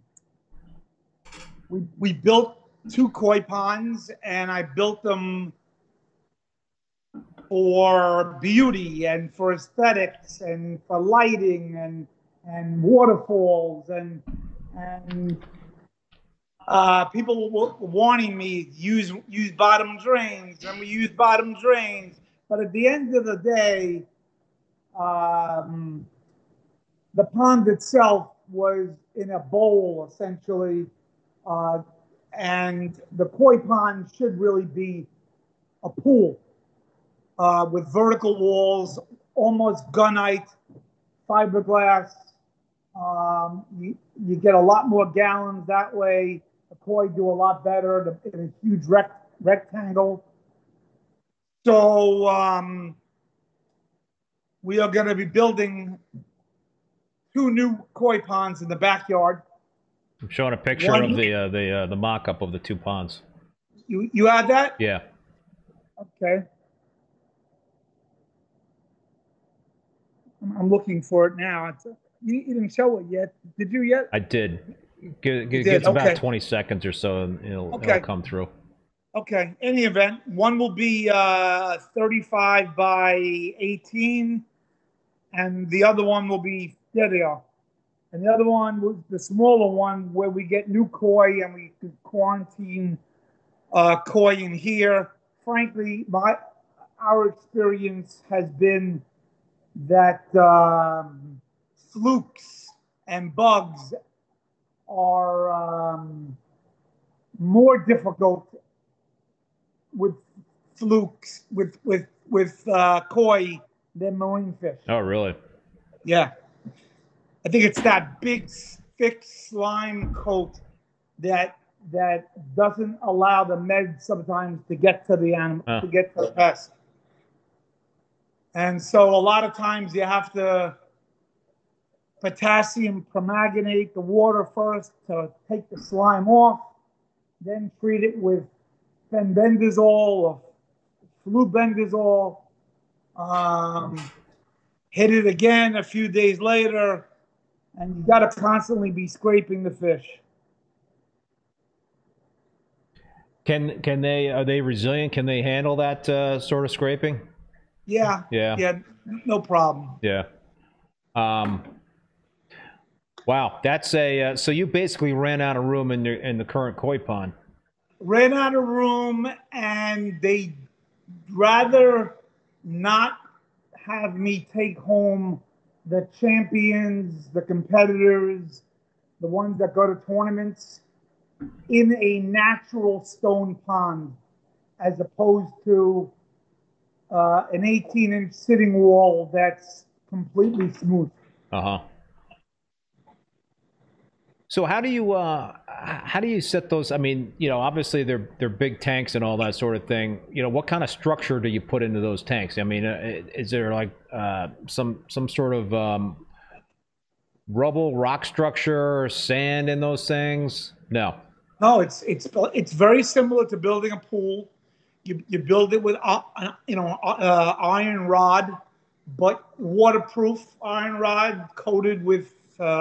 we built 2 koi ponds, and I built them for beauty and for aesthetics and for lighting and waterfalls and people were wanting me to use bottom drains, and we use bottom drains. But at the end of the day, the pond itself was in a bowl essentially, and the koi pond should really be a pool with vertical walls, almost gunite, fiberglass. You get a lot more gallons that way. The koi do a lot better in a huge rectangle. So we are going to be building 2 new koi ponds in the backyard. I'm showing a picture of the mock-up of the 2 ponds. You had that? Yeah. Okay. I'm looking for it now. You didn't show it yet. Did you yet? I did. It's about 20 seconds or so, and it'll come through. Okay. In any event, one will be 35 by 18, and the other one will be, there they are. And the other one was the smaller one where we get new koi and we could quarantine koi in here. Frankly, our experience has been that flukes and bugs are more difficult with flukes with koi than marine fish. Oh, really? Yeah, I think it's that big, thick slime coat that doesn't allow the med sometimes to get to the animal, to get to the pest. And so a lot of times you have to potassium permanganate the water first to take the slime off, then treat it with fenbendazole or flubendazole, hit it again a few days later, and you got to constantly be scraping the fish. Can they, are they resilient? Can they handle that sort of scraping? Yeah. No problem. Yeah. Wow, that's a so you basically ran out of room in the current koi pond. Ran out of room, and they rather not have me take home the champions, the competitors, the ones that go to tournaments in a natural stone pond, as opposed to an 18-inch sitting wall that's completely smooth. So how do you set those? I mean, you know, obviously they're big tanks and all that sort of thing. You know, what kind of structure do you put into those tanks? I mean, is there like some sort of rubble, rock structure, sand in those things? No. No, it's very similar to building a pool. You build it with iron rod, but waterproof iron rod coated with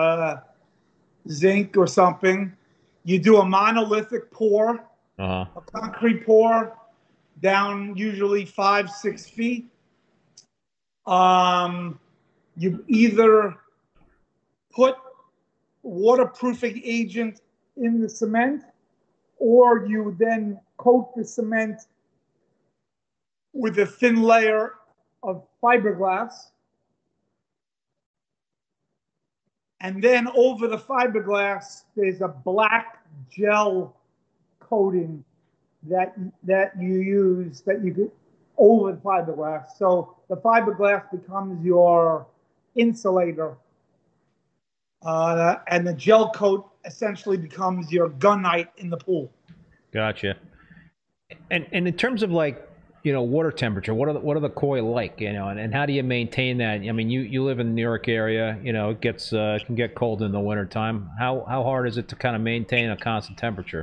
zinc or something. You do a monolithic pour, a concrete pour down usually 5-6 feet. You either put waterproofing agent in the cement, or you then coat the cement with a thin layer of fiberglass. And then over the fiberglass, there's a black gel coating that you use that you get over the fiberglass. So the fiberglass becomes your insulator, and the gel coat essentially becomes your gunite in the pool. Gotcha. And in terms of, like, you know, water temperature, what are the koi like, you know, and how do you maintain that? I mean, you live in the New York area, you know, it gets can get cold in the wintertime. How hard is it to kind of maintain a constant temperature?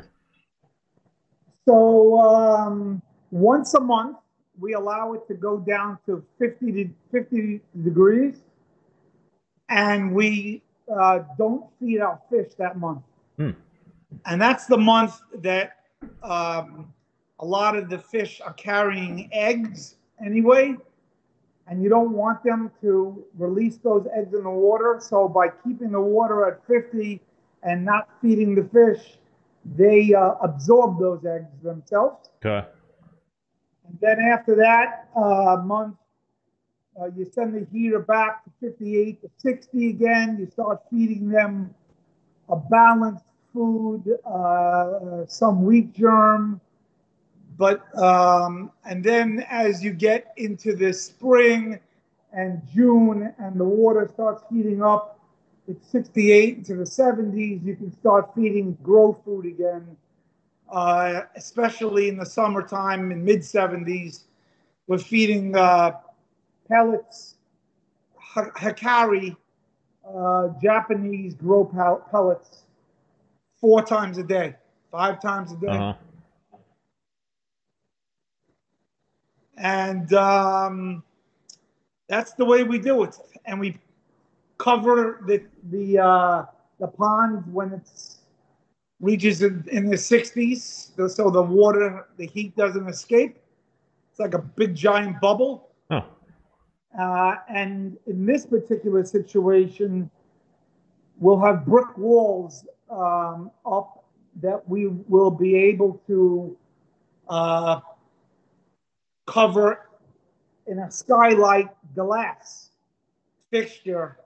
So once a month, we allow it to go down to 50 degrees, and we don't feed our fish that month. And that's the month that a lot of the fish are carrying eggs anyway, and you don't want them to release those eggs in the water. So by keeping the water at 50 and not feeding the fish, they absorb those eggs themselves. Okay. And then after that month, you send the heater back to 58 to 60 again. You start feeding them a balanced food, some wheat germ. But and then as you get into the spring and June and the water starts heating up, it's 68 into the 70s, you can start feeding grow food again, especially in the summertime in mid 70s. We're feeding pellets, Hikari, Japanese grow pellets 4 times a day, 5 times a day. And that's the way we do it. And we cover the pond when it reaches in the 60s, so the water, the heat doesn't escape. It's like a big giant bubble. And in this particular situation, we'll have brick walls up that we will be able to cover in a skylight glass fixture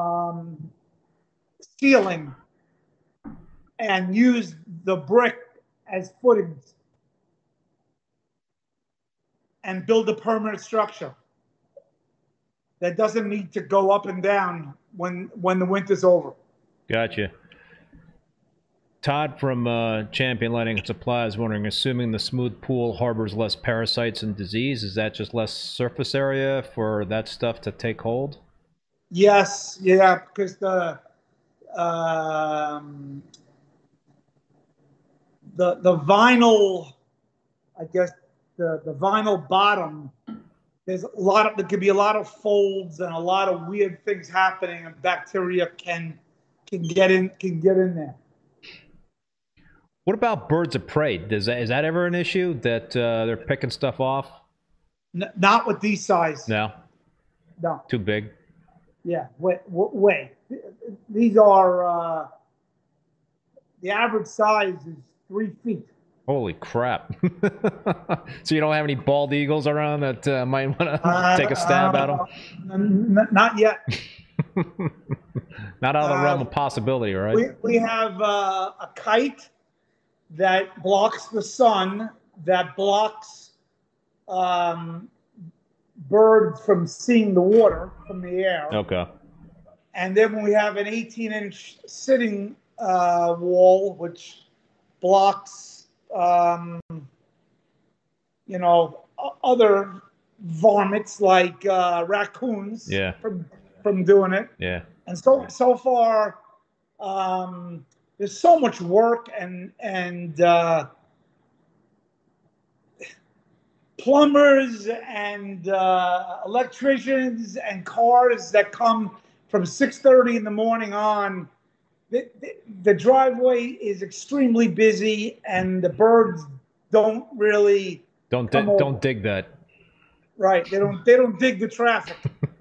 ceiling, and use the brick as footings and build a permanent structure that doesn't need to go up and down when the winter's over. Gotcha. Todd from Champion Lighting and Supply is wondering, assuming the smooth pool harbors less parasites and disease, is that just less surface area for that stuff to take hold? Yes, yeah, because the vinyl, I guess the vinyl bottom, there could be a lot of folds and a lot of weird things happening, and bacteria can get in there. What about birds of prey? Is that ever an issue that they're picking stuff off? Not with these size. No. Too big. Yeah. Wait. These are the average size is 3 feet. Holy crap! So you don't have any bald eagles around that might want to take a stab at them? Not yet. Not out of the realm of possibility, right? We have a kite that blocks the sun, that blocks birds from seeing the water from the air. Okay. And then we have an 18-inch sitting wall, which blocks, other varmints like raccoons from doing it. Yeah. And so far, there's so much work and plumbers and electricians and cars that come from 6:30 in the morning on. The driveway is extremely busy, and the birds don't really don't dig that. Right, they don't dig the traffic.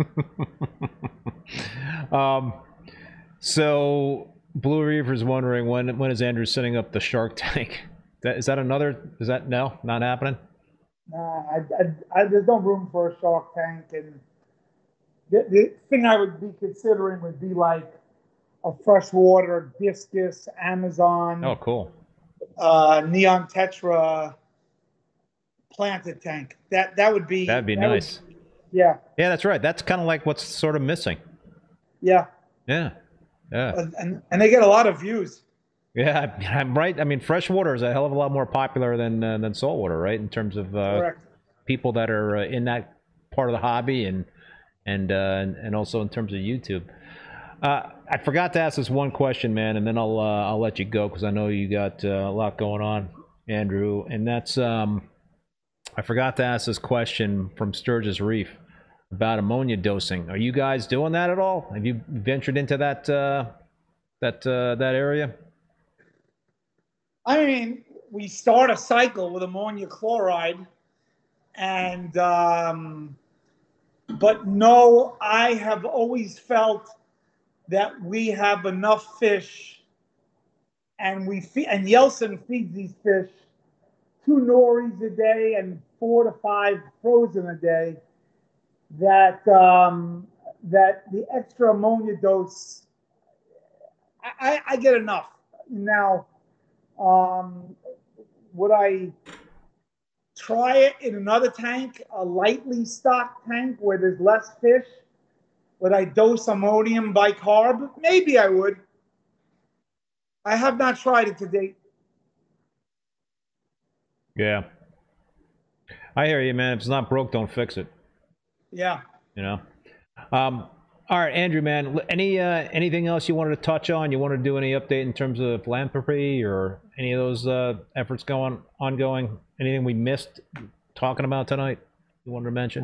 So Blue Reaver's wondering when is Andrew setting up the Shark Tank? Is that no, not happening? Nah, there's no room for a Shark Tank, and the thing I would be considering would be like a freshwater discus, Amazon. Oh, cool. Neon Tetra planted tank. That'd be nice. Yeah, that's right. That's kind of like what's sort of missing. Yeah. And they get a lot of views. Yeah, I'm right. I mean, freshwater is a hell of a lot more popular than saltwater, right? In terms of people that are in that part of the hobby, and also in terms of YouTube. I forgot to ask this one question, man, and then I'll let you go because I know you got a lot going on, Andrew. And that's I forgot to ask this question from Sturgis Reef about ammonia dosing. Are you guys doing that at all? Have you ventured into that area? I mean, we start a cycle with ammonia chloride, and but no, I have always felt that we have enough fish, and Yeltsin feeds these fish 2 noris a day and 4 to 5 frozen a day. That the extra ammonia dose, I get enough now. Would I try it in another tank, a lightly stocked tank where there's less fish? Would I dose ammonium bicarb? Maybe I would. I have not tried it to date. Yeah. I hear you, man. If it's not broke, don't fix it. Yeah. All right, Andrew, man. Anything else you wanted to touch on? You want to do any update in terms of philanthropy or any of those efforts ongoing? Anything we missed talking about tonight? You wanted to mention?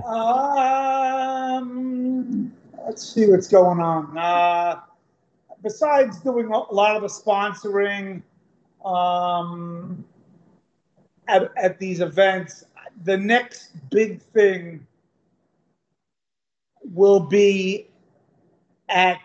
Let's see what's going on. Besides doing a lot of the sponsoring at these events, the next big thing will be at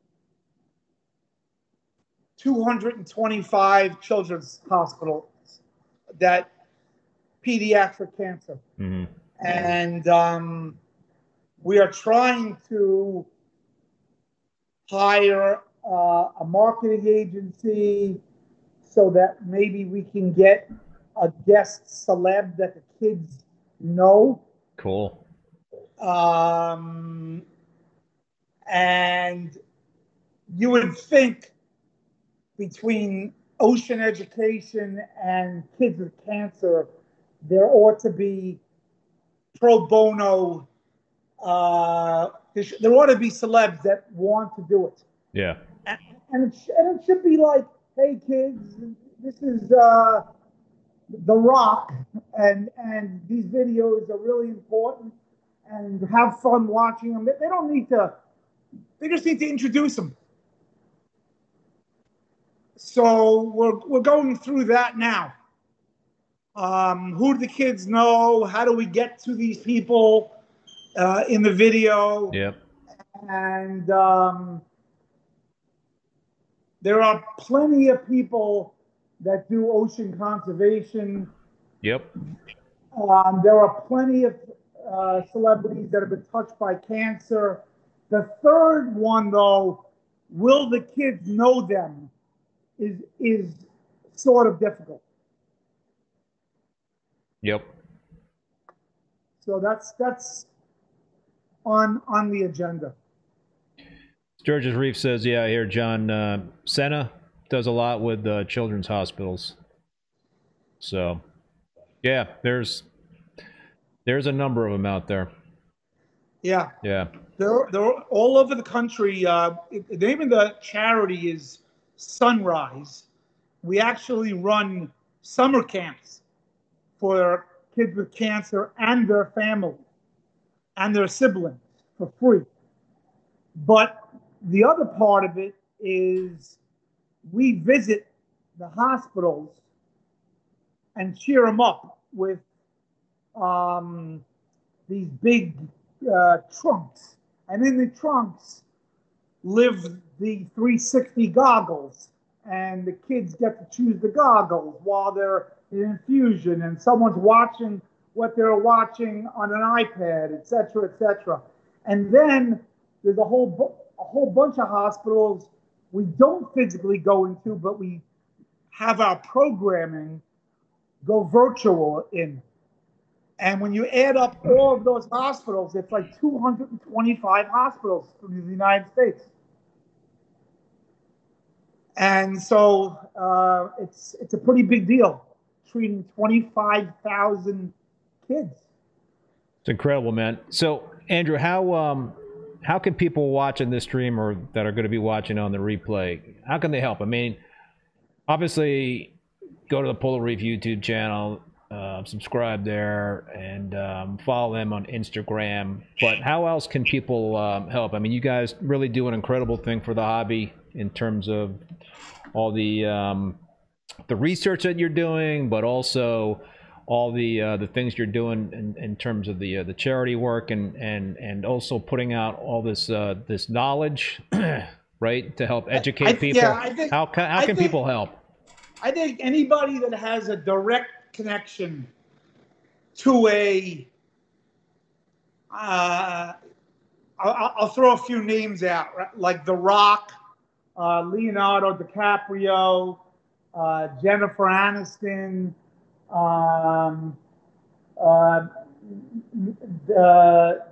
225 children's hospitals that pediatric cancer. Mm-hmm. And we are trying to hire a marketing agency, so that maybe we can get a guest celeb that the kids know. Cool. And you would think between Ocean Education and Kids with Cancer, there ought to be pro bono. There ought to be celebs that want to do it. Yeah. And it should be like, hey kids, this is The Rock, and these videos are really important, and have fun watching them. They don't need to. They just need to introduce them. So we're going through that now. Who do the kids know? How do we get to these people in the video? Yep. And there are plenty of people that do ocean conservation. Yep. There are plenty of celebrities that have been touched by cancer. The third one, though, will the kids know them, is sort of difficult. Yep. So that's on the agenda. George's Reef says, yeah, I hear John Senna does a lot with children's hospitals. So, yeah, there's a number of them out there. Yeah. Yeah. They're all over the country. The name of the charity is Sunrise. We actually run summer camps for kids with cancer and their family and their siblings for free. But the other part of it is we visit the hospitals and cheer them up with these big trunks. And in the trunks live the 360 goggles. And the kids get to choose the goggles while they're in infusion. And someone's watching what they're watching on an iPad, et cetera, et cetera. And then there's a whole bunch of hospitals we don't physically go into, but we have our programming go virtual in. And when you add up all of those hospitals, it's like 225 hospitals through the United States. And so it's a pretty big deal, treating 25,000 kids. It's incredible, man. So, Andrew, how can people watching this stream or that are going to be watching on the replay, how can they help? I mean, obviously, go to the Polo Reef YouTube channel, subscribe there, and follow them on Instagram. But how else can people help? I mean, you guys really do an incredible thing for the hobby in terms of all the research that you're doing, but also all the things you're doing in terms of the charity work and also putting out all this knowledge, right, to help educate people. Yeah, how can people help? I think anybody that has a direct connection to I'll throw a few names out, right? Like The Rock, Leonardo DiCaprio, Jennifer Aniston, the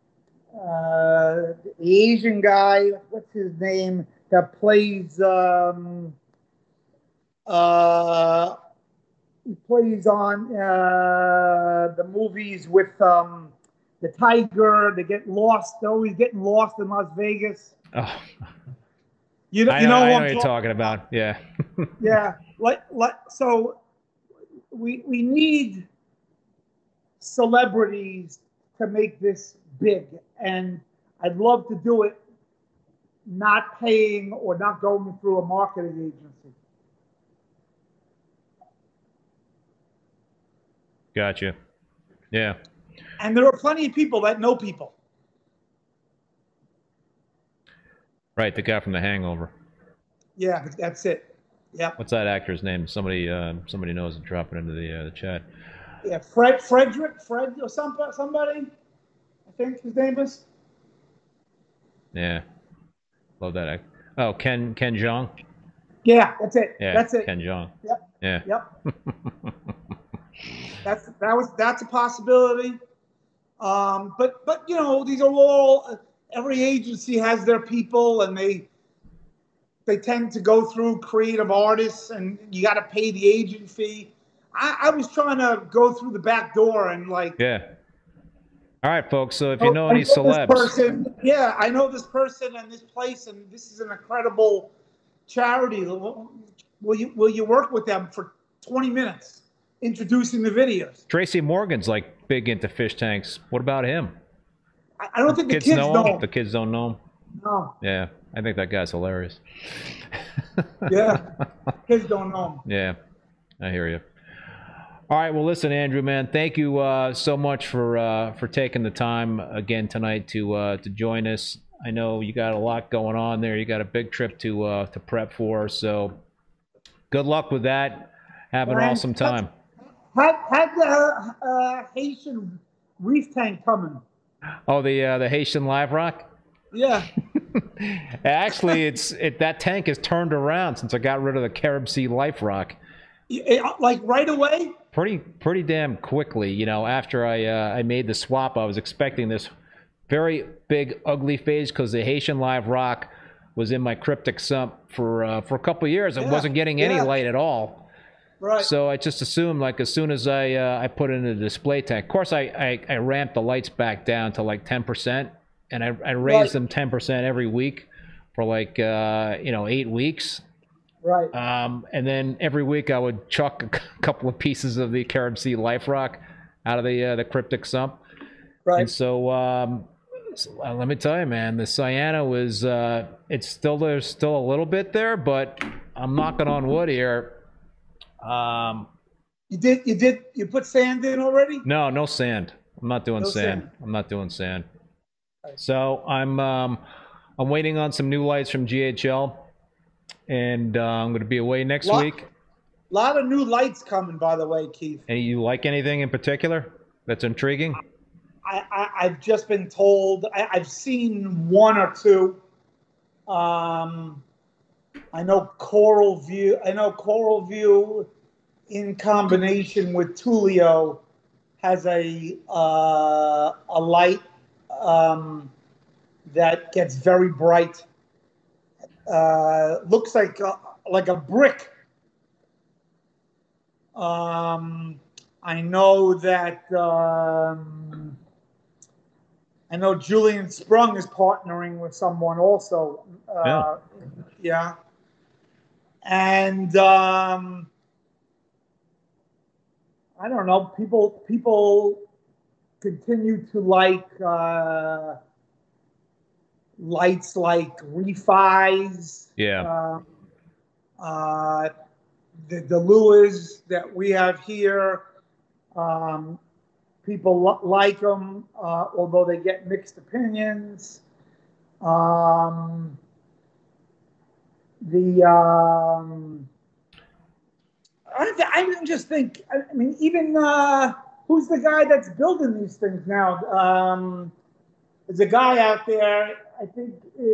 Asian guy, what's his name, that plays he plays on the movies with the tiger. They get lost. They're always getting lost in Las Vegas. Oh. You know I know what you're talking about. Yeah. Yeah. So we need celebrities to make this big, and I'd love to do it not paying or not going through a marketing agency. Gotcha. Yeah. And there are plenty of people that know people. Right, the guy from The Hangover. Yeah, that's it. Yeah. What's that actor's name? Somebody knows and drop it into the chat. Yeah, Fred or somebody. I think his name is. Yeah. Love that actor. Oh, Ken Jeong. Yeah, that's it. Yeah, That's it. Ken Jeong. Yep. Yeah. Yep. That's a possibility. But you know, these are all, every agency has their people, and they tend to go through creative artists, and you got to pay the agent fee. I was trying to go through the back door and like, Yeah. All right, folks. So if oh, you know I any know this celebs, person. Yeah, I know this person and this place, and this is an incredible charity. Will you work with them for 20 minutes introducing the videos? Tracy Morgan's like big into fish tanks. What about him? I don't think the kids know him. The kids don't know him. No. Yeah, I think that guy's hilarious. Yeah, kids don't know him. Yeah, I hear you. All right, well, listen, Andrew, man, thank you so much for taking the time again tonight to join us. I know you got a lot going on there. You got a big trip to prep for, so good luck with that. Have an awesome time. Had the Haitian reef tank coming. Oh, the Haitian Live Rock? Yeah. Actually, that tank has turned around since I got rid of the Carib Sea Life Rock. Like right away? Pretty damn quickly. You know, after I made the swap, I was expecting this very big ugly phase because the Haitian Live Rock was in my cryptic sump for a couple of years. It wasn't getting any light at all. Right. So I just assumed, like, as soon as I put it in the display tank. Of course, I ramped the lights back down to like 10%, and I raised them 10% every week for like 8 weeks. Right. And then every week I would chuck a couple of pieces of the Carib Sea Life Rock out of the cryptic sump. Right. And so let me tell you, man, the cyano was there's still a little bit there, but I'm knocking on wood here. You put sand in already? No sand. I'm not doing sand. I'm not doing sand. So I'm waiting on some new lights from GHL, and I'm going to be away next week. A lot of new lights coming, by the way, Keith. And you like anything in particular that's intriguing? I've just been told. I've seen one or two. I know Coral View in combination with Tulio has a light that gets very bright. Looks like a brick. I know that Julian Sprung is partnering with someone also. Yeah. And I don't know. People continue to like lights like Refi's. Yeah. The Lewis that we have here. People like them, although they get mixed opinions. I just think, I mean, even who's the guy that's building these things now? There's a guy out there, I think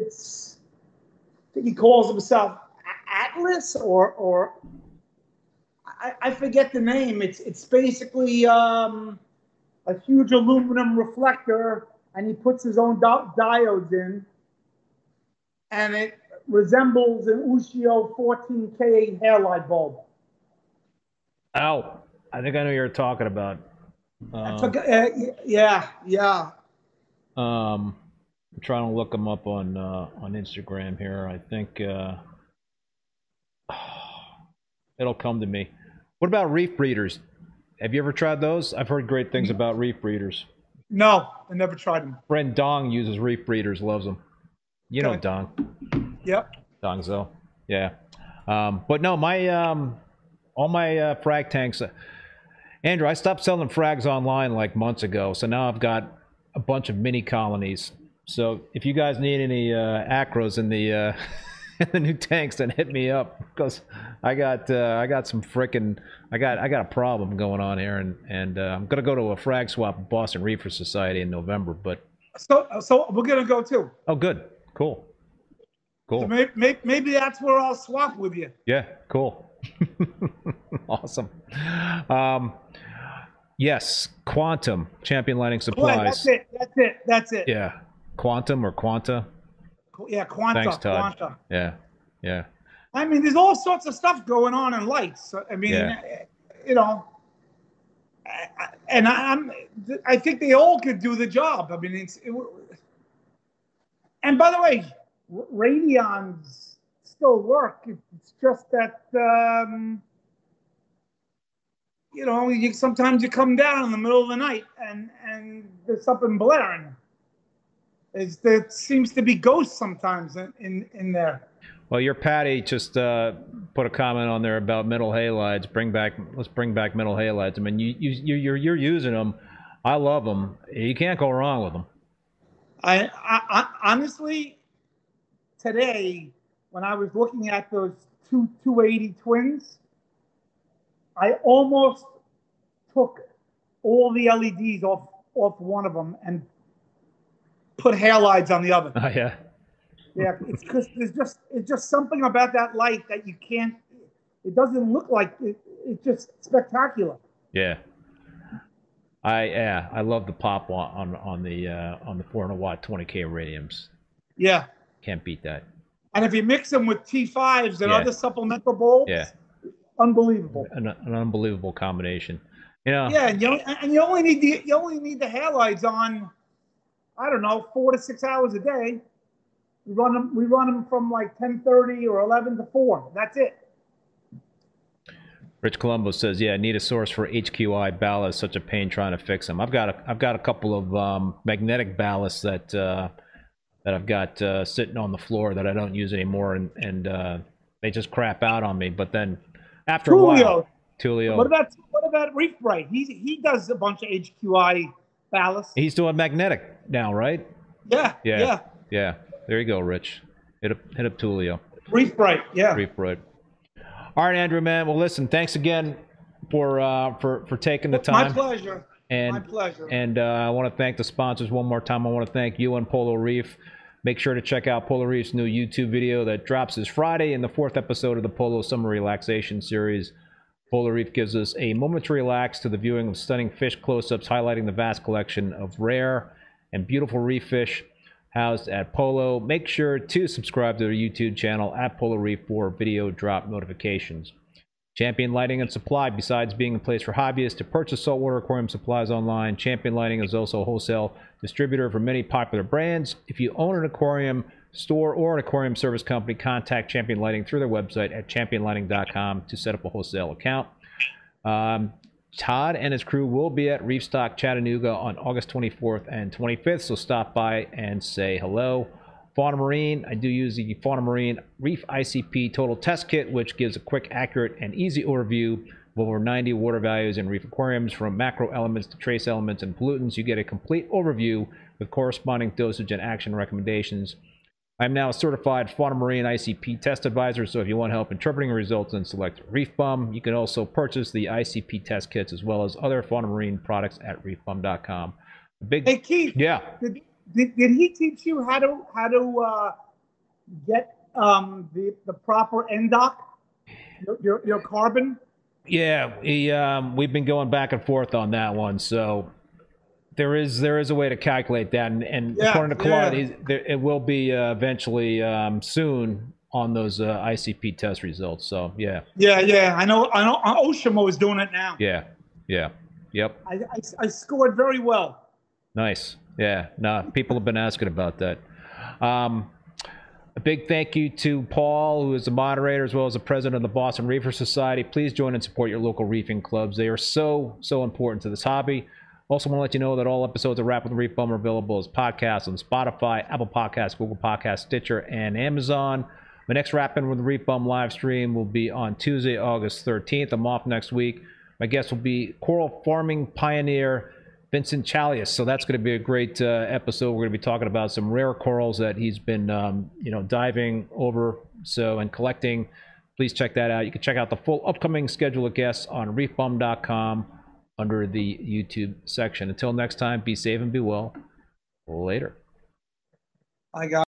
he calls himself Atlas or I forget the name. It's basically a huge aluminum reflector, and he puts his own diodes in, and it resembles an Ushio 14K hair light bulb. Oh, I think I know what you're talking about. Yeah. I'm trying to look them up on Instagram here. I think it'll come to me. What about reef breeders? Have you ever tried those? I've heard great things about reef breeders. No, I never tried them. Friend Dong uses reef breeders, loves them. You know Dong. Yep. Dongzo. Yeah. But no, my all my frag tanks. Andrew, I stopped selling frags online like months ago, so now I've got a bunch of mini colonies. So if you guys need any acros in the the new tanks, then hit me up, because I got some frickin' I got a problem going on here, and I'm gonna go to a frag swap at Boston Reefer Society in November. But so we're gonna go too. Oh, good, cool. Cool. So maybe that's where I'll swap with you. Yeah, cool. Awesome. Yes, Quantum, Champion Lighting Supplies. That's it. Yeah. Quantum or Quanta? Yeah, Quanta. Thanks, Todd. Quanta. Yeah. I mean, there's all sorts of stuff going on in lights. I mean, I think they all could do the job. I mean, and by the way, radions still work. It's just that, sometimes you come down in the middle of the night and there's something blaring. There seems to be ghosts sometimes in there. Well, your Patty just put a comment on there about metal halides. Let's bring back metal halides. I mean, you're using them. I love them. You can't go wrong with them. I honestly, today when I was looking at those 280 twins, I almost took all the LEDs off one of them and put halides on the other. Oh yeah. Yeah, it's because it's just something about that light that you can't. It doesn't look like it. It's just spectacular. Yeah. I love the pop on the 400 watt 20K radiums. Yeah. Can't beat that. And if you mix them with T5s and other supplemental bulbs, unbelievable. An unbelievable combination. Yeah. Yeah, and you only need the halides on, I don't know, 4 to 6 hours a day. We run them from like 10:30 or 11 to 4. That's it. Rich Colombo says, "Yeah, I need a source for HQI ballast. Such a pain trying to fix them. I've got a couple of magnetic ballasts that I've got sitting on the floor that I don't use anymore, and they just crap out on me. But then after a while, Tulio. What about Reef Bright? He does a bunch of HQI ballast. He's doing magnetic now, right? Yeah. There you go, Rich. Hit up Tulio. Reef Bright, yeah. Reef Bright. All right, Andrew, man. Well, listen, thanks again for taking the time. My pleasure. My pleasure. And I want to thank the sponsors one more time. I want to thank you and Polo Reef. Make sure to check out Polo Reef's new YouTube video that drops this Friday in the 4th episode of the Polo Summer Relaxation Series. Polo Reef gives us a moment to relax to the viewing of stunning fish close-ups highlighting the vast collection of rare and beautiful reef fish housed at Polo. Make sure to subscribe to their YouTube channel at Polo Reef for video drop notifications. Champion Lighting and Supply, besides being a place for hobbyists to purchase saltwater aquarium supplies online, Champion Lighting is also a wholesale distributor for many popular brands. If you own an aquarium store or an aquarium service company, contact Champion Lighting through their website at championlighting.com to set up a wholesale account. Todd and his crew will be at Reef Stock Chattanooga on August 24th and 25th, so stop by and say hello. Fauna Marine, I do use the Fauna Marine Reef ICP Total Test Kit, which gives a quick, accurate, and easy overview of over 90 water values in reef aquariums, from macro elements to trace elements and pollutants. You get a complete overview with corresponding dosage and action recommendations. I'm now a certified Fauna Marine ICP test advisor, so if you want help interpreting results, then select Reef Bum. You can also purchase the ICP test kits as well as other Fauna Marine products at reefbum.com. Hey Keith, yeah. Did he teach you how to get the proper NDOC, your carbon? Yeah, we've been going back and forth on that one, so. There is a way to calculate that, and according to Claude, it will be eventually soon on those ICP test results. So yeah. I know. Oshimo is doing it now. Yep. I scored very well. Nice. Yeah. No, people have been asking about that. A big thank you to Paul, who is the moderator as well as the president of the Boston Reefer Society. Please join and support your local reefing clubs. They are so important to this hobby. Also want to let you know that all episodes of Rap with the Reef Bum are available as podcasts on Spotify, Apple Podcasts, Google Podcasts, Stitcher, and Amazon. My next Rapping with the Reef Bum live stream will be on Tuesday, August 13th. I'm off next week. My guest will be coral farming pioneer Vincent Chalias. So that's going to be a great episode. We're going to be talking about some rare corals that he's been diving over and collecting. Please check that out. You can check out the full upcoming schedule of guests on reefbum.com. under the YouTube section. Until next time, be safe and be well. Later. I got